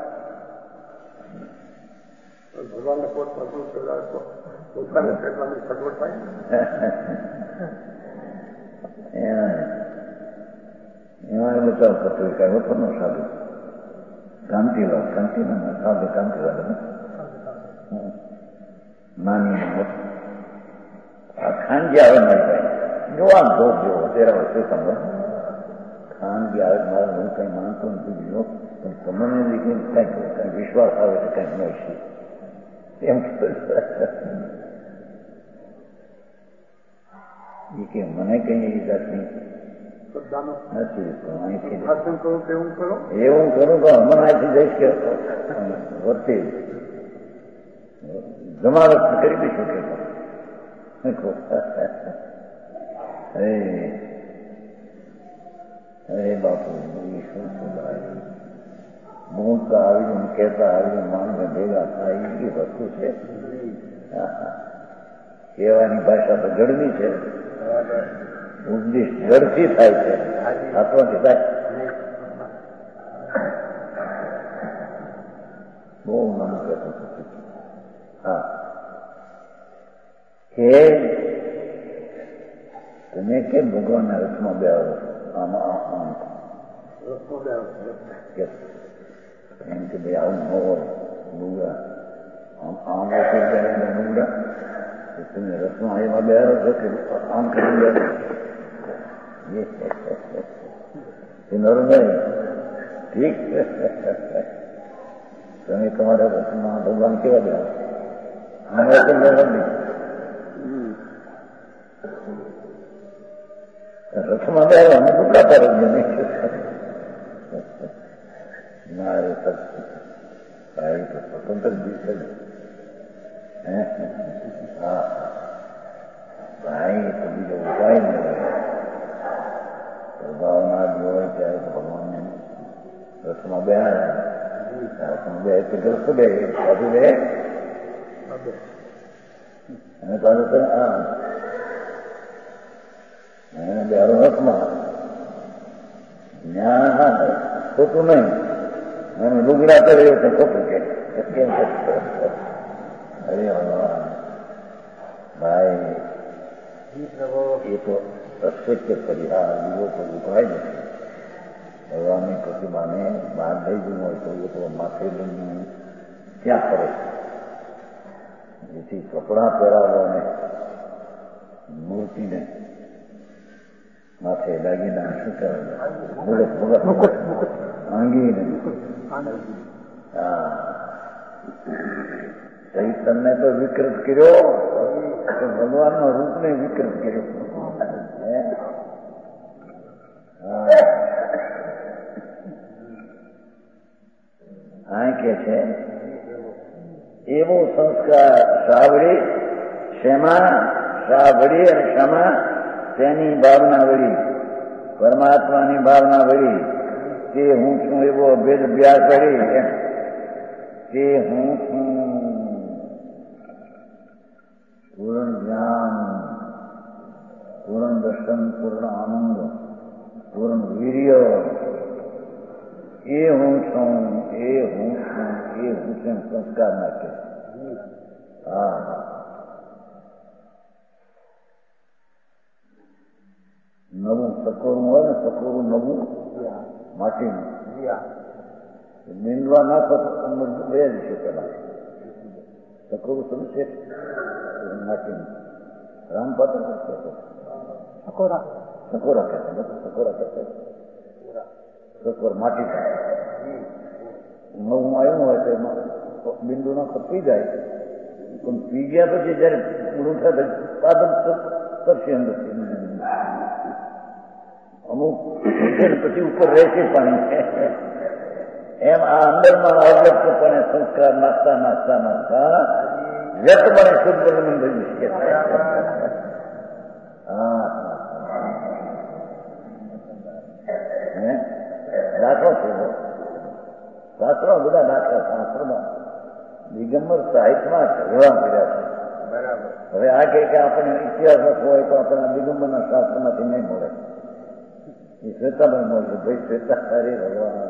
ભગવાનને પોત પ્રભુ પોતાને કેટલાની સગવડ થાય
એમાં બચાવ થતો કઈ હોતો ન સાધુ કાંતિલાલ સાધુ કાંતિલાલ નાની આ ખાનગી આવે મારી ભાઈ જો આમ જોગ જેવો તેરા વર્ષે તમે ખાનગી આવે મારે હું કઈ માનતો નથી બીજો પણ તમને કઈ વિશ્વાસ આવે તો કઈક મળશે એમ કે મને કઈ એવી જાતની નથી એવું કરું તો હમણાં અહીંથી જઈશ કે વર્તી જમાવટ કરી દઈશું કે અરે બાપુ શું બોલતા આવીને કહેતા આવીને માણસને ભેગા થાય એ વસ્તુ છે. કહેવાની ભાષા તો જડની છે, ઉપદેશ જડથી થાય છે, હાથમાંથી થાય બહુ નામ કહેતો હતો. હા, કે તમે કેમ ભગવાનના રથમાં બે આવો? આમાં આમ એમ કે ભાઈ આવું ન હોય. લુગડા આમ લુગડા તમે રથમાં એમાં બે આવો છો કે આમ કરી બે નરું નહીં. ઠીક છે, તમે તમારા રથમાં ભગવાન કેવા દેવા? અમે તો નથી. રથમાં બે અમે ટુકડા પર જ નહીં. ના એ તો સ્વતંત્ર દિવસે જ. હા ભાઈ, તો બીજો ઉપાય નહીં. ભાવના જ હોય ત્યારે તો ભગવાનને રથમાં બે રથમાં બે તો રસ્તો બે બાજુ બે અને પાછું હા એને બેરો રથમાં ત્યાં ખોટું નહીં. અને લુગડા કર્યો તો ખોટું કે કેમ? અરે ભાઈ, એ તો અશક્ય પરિહાર બીજો કોઈ ઉપાય નથી. ભગવાનની પ્રતિમાને બહાર લઈ જવું હોય તો એ તો માથે લઈને ક્યાં કરે? જેથી કપડાં પહેરાવો અને મૂર્તિને માથે દાગીના શું કરે? મુકુટ આંગીને. હા, ચૈતન્ય તો વિકૃત કર્યો, ભગવાનનો રૂપને વિકૃત કર્યો. હા, કે છે એવો સંસ્કાર સાવડી શેમાં? સાવડી અને ક્ષમા તેની ભાવના વળી, પરમાત્માની ભાવના વળી, તે હું છું એવો અભેદ અભ્યાસ કરી એમ તે હું છું. પૂર્ણ જ્ઞાન, પૂર્ણ દર્શન, પૂર્ણ આનંદ, પૂર્ણ વીર્ય, એ હું છું, એ હું છું, એ હું છું સંસ્કાર નાખે. હા, નવું સકોરું હોય ને, સકોરું નવું માટીનું નીંદવા નાખો તો અંદર બે દિવસે પેલા સકોરું સમજે માટીનું. રામપાત્ર સકોરા સકોરા કહેતા સકોરા કહેતા સકોર માટી નવું આવ્યું હોય તો એમાં બિંદુ નાખો પી જાય. પણ પી ગયા પછી જયારે પૂરું થાય પાદન કરશે અંદર અમુક પછી ઉપર રહેશે પાણી. એમ આ અંદરમાં અવ્યક્તપણે સંસ્કાર નાખતા નાખતા નાખતા વ્યક્તપણે શુદ્ધ બનવું થઈ જશે. હા, દાખલો છે શાસ્ત્રો બધા દાખલા શાસ્ત્રોમાં દિગંબર સાહિત્યમાં રહેવા કર્યા છે. બરાબર. હવે આ કે આપણે ઇતિહાસ હોય તો આપણા દિગંબરના શાસ્ત્રમાંથી નહીં મળે. એ શ્વેતામાં મળશે. ભાઈ શ્વેતા હરે ભગવાન.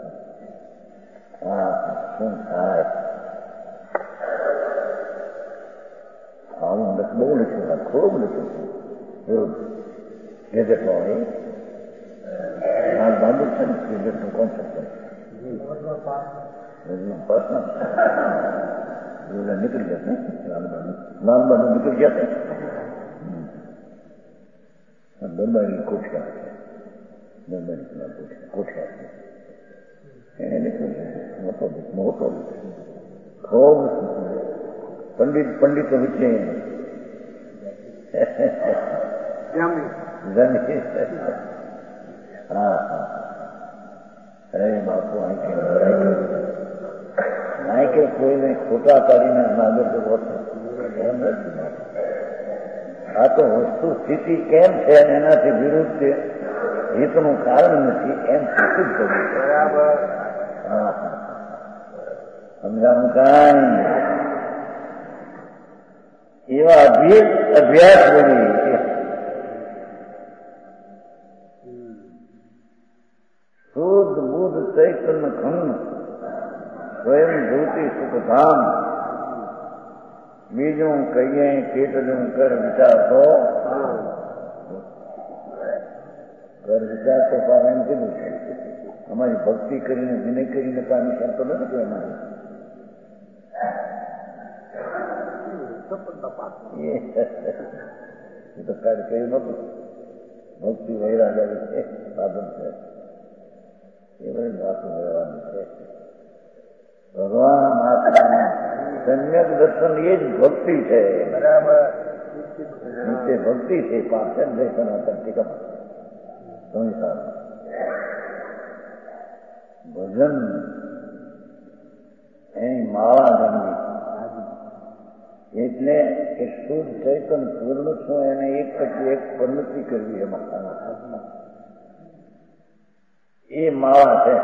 હા, શું થાય? આવું બહુ લખ્યું, ખૂબ લખ્યું છે. વિરુદ્ધ ગેજેટમાં એ બાબુ છે ને ગેજેટનું કોન્સેપ્ટ નીકળી જશે. લાલબાનું નીકળી જશે. દરબારી કોઠિયા છે. દરબારી કોઠિયા છે. એને નીકળી જશે. મોટો ખૂબ પંડિતો વચ્ચે હા હા. અરે બાપુ અહીં કે કોઈને ખોટા કાઢીને નાગર કરવો એમ નથી. આ તો વસ્તુ સ્થિતિ કેમ છે અને એનાથી વિરુદ્ધ છે હિતનું કારણ નથી એમ સૂચિત કર્યું. બરાબર. હા હા, સમજાનું કાંઈ એવા અભ્યાસ બની શુદ્ધ બુદ્ધ ચૈતન્ય ખંડ સ્વયં ભૂતિ સુખધામ બીજું કહીએ કેટલું કર વિચાર તો કર વિચાર તો પામે એમ કીધું છે. અમારી ભક્તિ કરીને વિનય કરીને પામી છે તો નથી અમારી એ તો કાર્ય કહ્યું નતું. ભક્તિ વૈરાગ્ય છે સાધન છે એ બધી વાતો રહેવાની છે. ભગવાન મહાત્માના સમ્યક દર્શન એ જ ભક્તિ છે.
બરાબર
નીચે ભક્તિ છે પાછળ સનાતન ટીકામાં સંસાર ભજન એની માળા ગણવી એટલે કે શુદ્ધ ચૈતન પૂર્ણ છું એને એક પછી એક પન્નતિ કરવી એમાં એ માળા છે.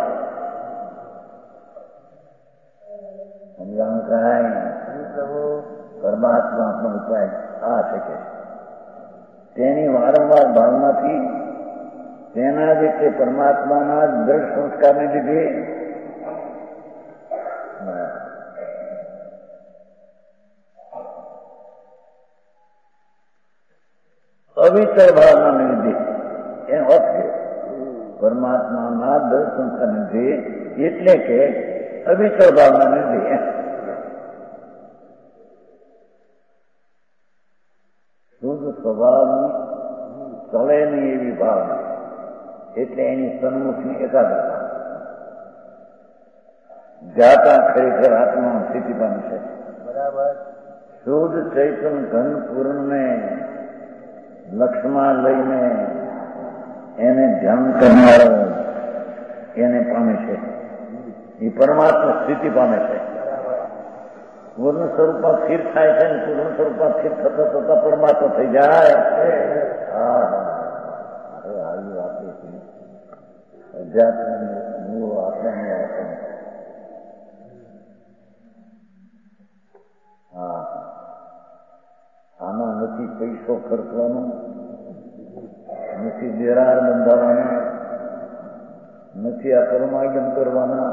સમજાણું કાંઈ પરમાત્માનો ઉપાય આ છે કે તેની વારંવાર ભાવનાથી તેના જે તે પરમાત્માના દ્રઢ સંસ્કારને લીધે અવિચળ ભાવનાને લીધે એનો અર્થ છે પરમાત્માના દ્રઢ સંસ્કારને લીધે એટલે કે અવિચળ ભાવનાને લીધે શુદ્ધ સ્વભાવની ચલે નહીં એવી ભાવના એટલે એની સન્મુખની એકાગ્રતા જાતા ખરેખર આત્માની સ્થિતિ પામે છે.
બરાબર
શુદ્ધ ચૈતન ઘન પૂર્ણને લક્ષ્યમાં લઈને એને ધ્યાન કરનારો એને પામે છે. એ પરમાત્મા સ્થિતિ પામે છે. પૂર્ણ સ્વરૂપમાં સ્થિર થાય છે ને પૂર્ણ સ્વરૂપમાં સ્થિર થતા થતા પરમાત્મા થઈ જાય. હા આવી વાત છે અધ્યાત્મ મૂળ આત્માની વાત. હા આમાં નથી પૈસો ખર્ચવાનો, નથી દેરાર બંધાવાના, નથી આ કર્માગમ કરવાના.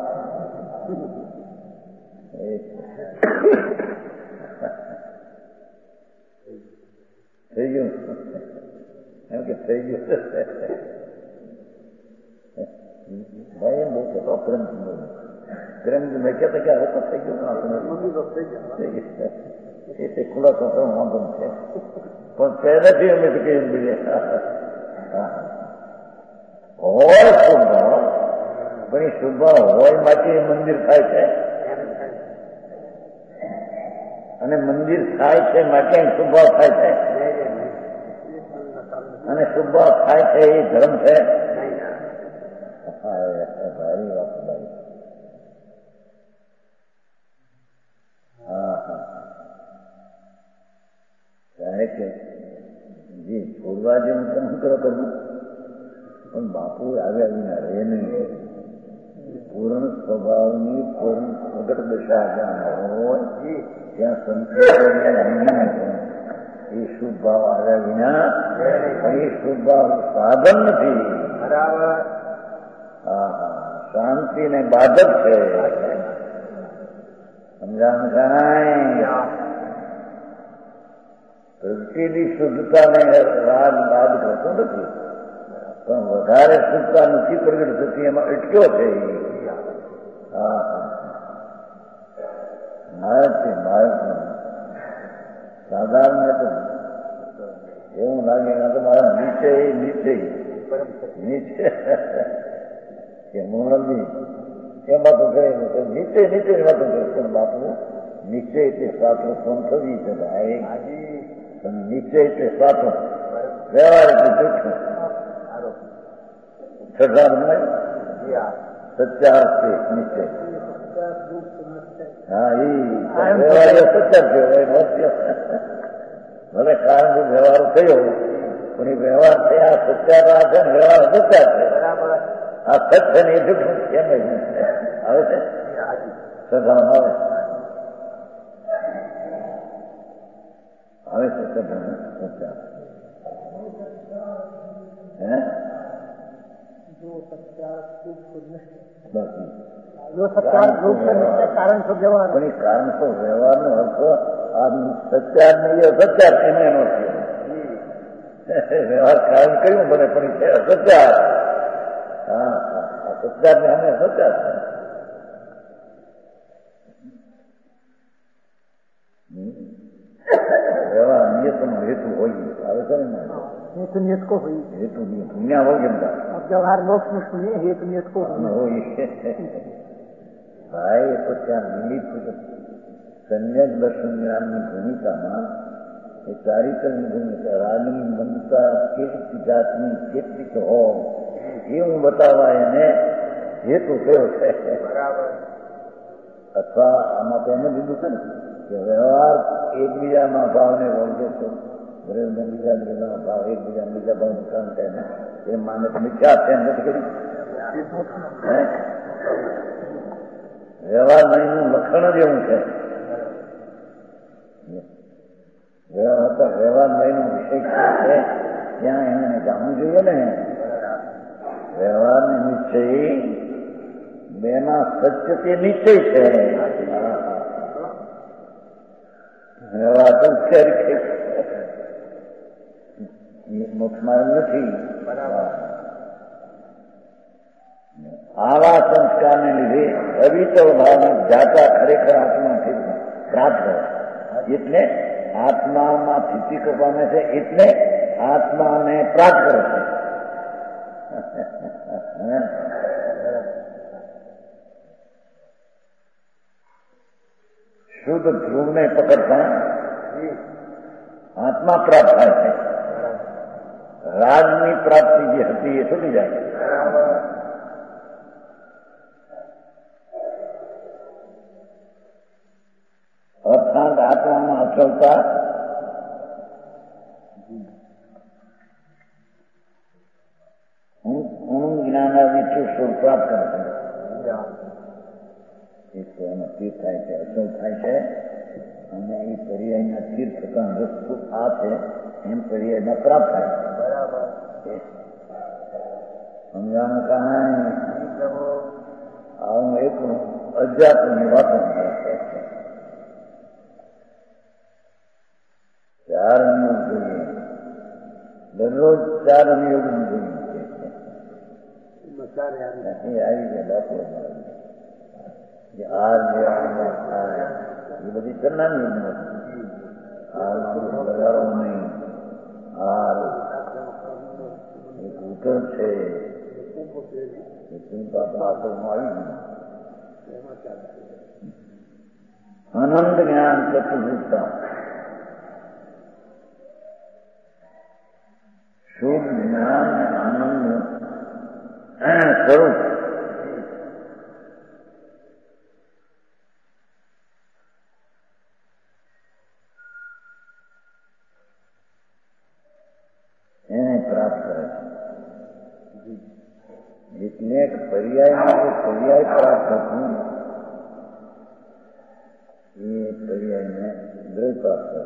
થઈ ગયું એમ કે થઈ ગયું ભાઈ એમ બહુ કહેતો પ્રેમજી મેં કહેતા કે હવે તો થઈ ગયું આપણે એ ખુલાસો તો વાંધો છે પણ પહેલાથી અમે તો કહીએ બીજે હોય શુભ પણ એ શુભ હોય માટે મંદિર થાય છે અને મંદિર થાય છે માટે શુભ થાય છે અને શુભ થાય છે એ ધર્મ છે. ભારી વાત ભાઈ. હા હા ત્યારે કે જે છોડવા જેવું કામ કરો કરવું પણ બાપુ આવ્યા વિના રહે નહીં. પૂર્ણ સ્વભાવની પૂર્ણ પ્રગટ દશા જ્યાં હોય ત્યાં સંકેત એ શુભ ભાવ આવ્યા વિના એ શુભ ભાવ સાધન નથી.
બરાબર
હા હા શાંતિ ને બાધક છે. સમજાણ થાય પ્રગતિની શુદ્ધતાને રાગ બાદ કરતો નથી પણ વધારે શુદ્ધતા નથી પ્રગટ થતી એમાં અટક્યો છે. હા હા ભારત સાધારણ તો એવું લાગે તો મારા નીચે નીચે કે મોહનજી એમાં તો કહેલું નીચે નીચે વાતો કરે બાપુ નીચે એટલે સાચો સંસદી છે ભાઈ. નીચે એટલે સાચો વ્યવહાર એટલે જૂઠું છઠ્ઠા સચ્ચાર નીચે. હા એ વ્યવહાર સચ્ચાર છે. ભલે કારણ વ્યવહાર થયો પણ એ વ્યવહાર છે આ સચ્ચાર છે ને વ્યવહાર સચ્ચાર છે. આ સત્ય ને એ જૂઠું કેમ આવે છે સદામાં આવે આવે છે સચ્ચાર. હે બાકી
जो सत्यार्थ रूप से निश्चय कारण तो व्यवहार
પણ એ કારણ તો વ્યવહારનો અર્થ આ સત્યાર ને એ અસત્યાર એને એનો વ્યવહાર કારણ કયું બને પણ છે અસત્યાર. હા સત્યાર ને અમે અસત્યાર વ્યવહાર નિયતનો હેતુ હોય આવે છે ને
हेतु नियत को हुई
હેતુ દુનિયા હોય કેમ
अब व्यवहार लोक में सुनिए हेतु नियत को हुई
હોય ભાઈ એ તો ત્યાં નિમિત્ત સમ્યક દર્શન જ્ઞાનની ભૂમિકામાં એ ચારિત્રની ભૂમિકા રાગની મનતા કેટલી જાતની કેટલી તો હોય એ હું બતાવવા એને હેતુ કયો છે. અથવા આમાં તો એમ લીધું છે ને કે વ્યવહાર એકબીજામાં ભાવને વળગે છે બરાબર બીજા બીજા ભાવ એકબીજા બીજા ભાવ નુકસાન થાય ને એ માને તો મિથ્યા છે નથી કરી વ્યવહાર નહીં લક્ષણ જ એવું છે. વ્યવહાર નહીં વિષય છે ત્યાં એને જાણવું જોઈએ ને. વ્યવહાર ને નિશ્ચય બેના સત્ય તે નિશ્ચય છે. વ્યવહાર તો મોક્ષમાં નથી. આવા સંસ્કારને લીધે અવિચલ ભાવને જાતા ખરેખર આત્માથી પ્રાપ્ત હોય એટલે આત્મામાં સ્થિતિ પામે છે એટલે આત્માને પ્રાપ્ત કરે છે. શુદ્ધ ધ્રુવને પકડતા આત્મા પ્રાપ્ત થાય છે. રાજની પ્રાપ્તિ જે હતી એ છૂટી જાય. અર્થાત આત્મામાં અચળતા ઊંડ જ્ઞાનાદિ સ્વરૂપ પ્રાપ્ત કરે છે. એનો તીર્થ થાય છે અચળ થાય છે અને એ પર્યાયના તીર્થ થતા વસ્તુ આ છે એમ પર્યાયમાં પ્રાપ્ત થાય છે. સમજાણું કાંઈ આવું એક અજ્ઞાતની વાતો ચાર નિયોગ જોઈએ દરરોજ ચાર નિયોગ જોઈએ આવી ગયા બાપુ હાર લેવા એ બધી કરનારી લગાડો નહીં. હાર એક ઉતર છે અનંત જ્ઞાન ચતુર્ભુજતા શુદ્ધ જ્ઞાન આનંદ સ્વરૂપ એને પ્રાપ્ત કરે છે. એટલે પર્યાય પ્રાપ્ત થતું એ પર્યાયને દ્રવ્ય પ્રાપ્ત કરે.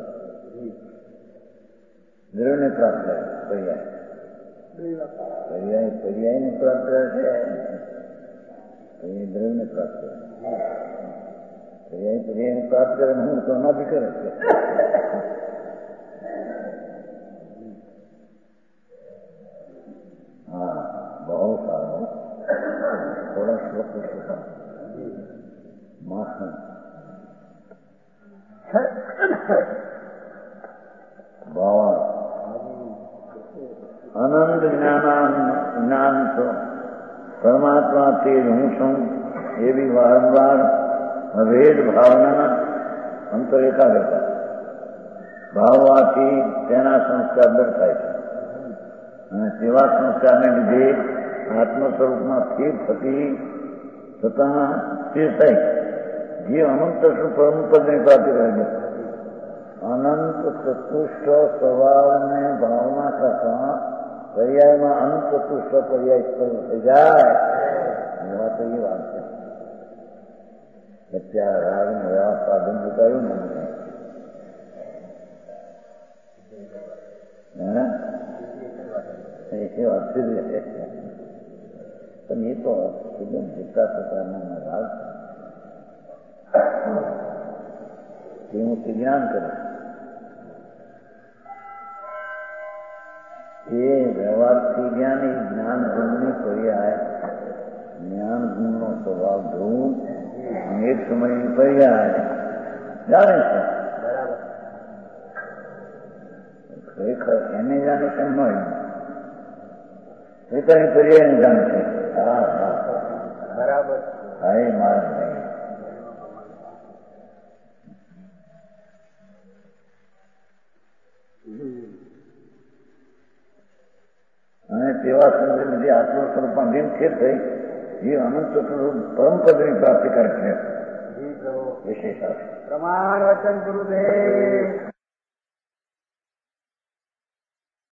દ્રવ્યને પ્રાપ્ત કરે પર્યાયને પ્રાપ્ત કરે છે. દ્રવ્યને પ્રાપ્ત કરે પર્યાયને પ્રાપ્ત કરે હું તો નથી કરે છે. હા બહુ સારો થોડા શ્લોક માસન ભાવ અનંત જ્ઞાન તો પરમાત્મા તે જ હું છું એવી વારંવાર અભેદ ભાવના અંતર એકાગ્રતા ભાવવાથી તેના સંસ્કાર દર્શાય છે અને તેવા સંસ્કારને લીધે આત્મ સ્વરૂપમાં સ્થિર થતા સ્થિર થઈ જે અનંત પરમપદની પ્રાપ્તિ રહે છે. અનંત ચતુષ્ટ સ્વભાવને ભાવના કરતા પર્યાયમાં અનંત ચતુષ્ટ પર્યાય થઈ જાય એવા તો એ વાત છે. અત્યારે રાગને વ્યવહાર સાધન બતાવ્યું ને એ વાત પણ એ તો જીતા થતા રાગ તેનું જ્ઞાન કરે. એ વ્યવહારથી જ્ઞાન એ જ્ઞાન ગુણની પર્યાય, જ્ઞાન ગુણનો સ્વભાવ ધ્રુવ એક સમયની પર્યાય જાણે છે. ખરેખર એને જાણે છે ન એ કઈ પર્યાય જાણે છે. હા હા
બરાબર.
હા એ માર નહીં. અને તેવા સંદર્ભથી આત્મસ્વરૂપાધીન સ્થિર થઈ એ અનંત પરમ પદની પ્રાપ્તિ કરે છે. વિશેષ
પ્રમાણ વચન ગુરુદેવ.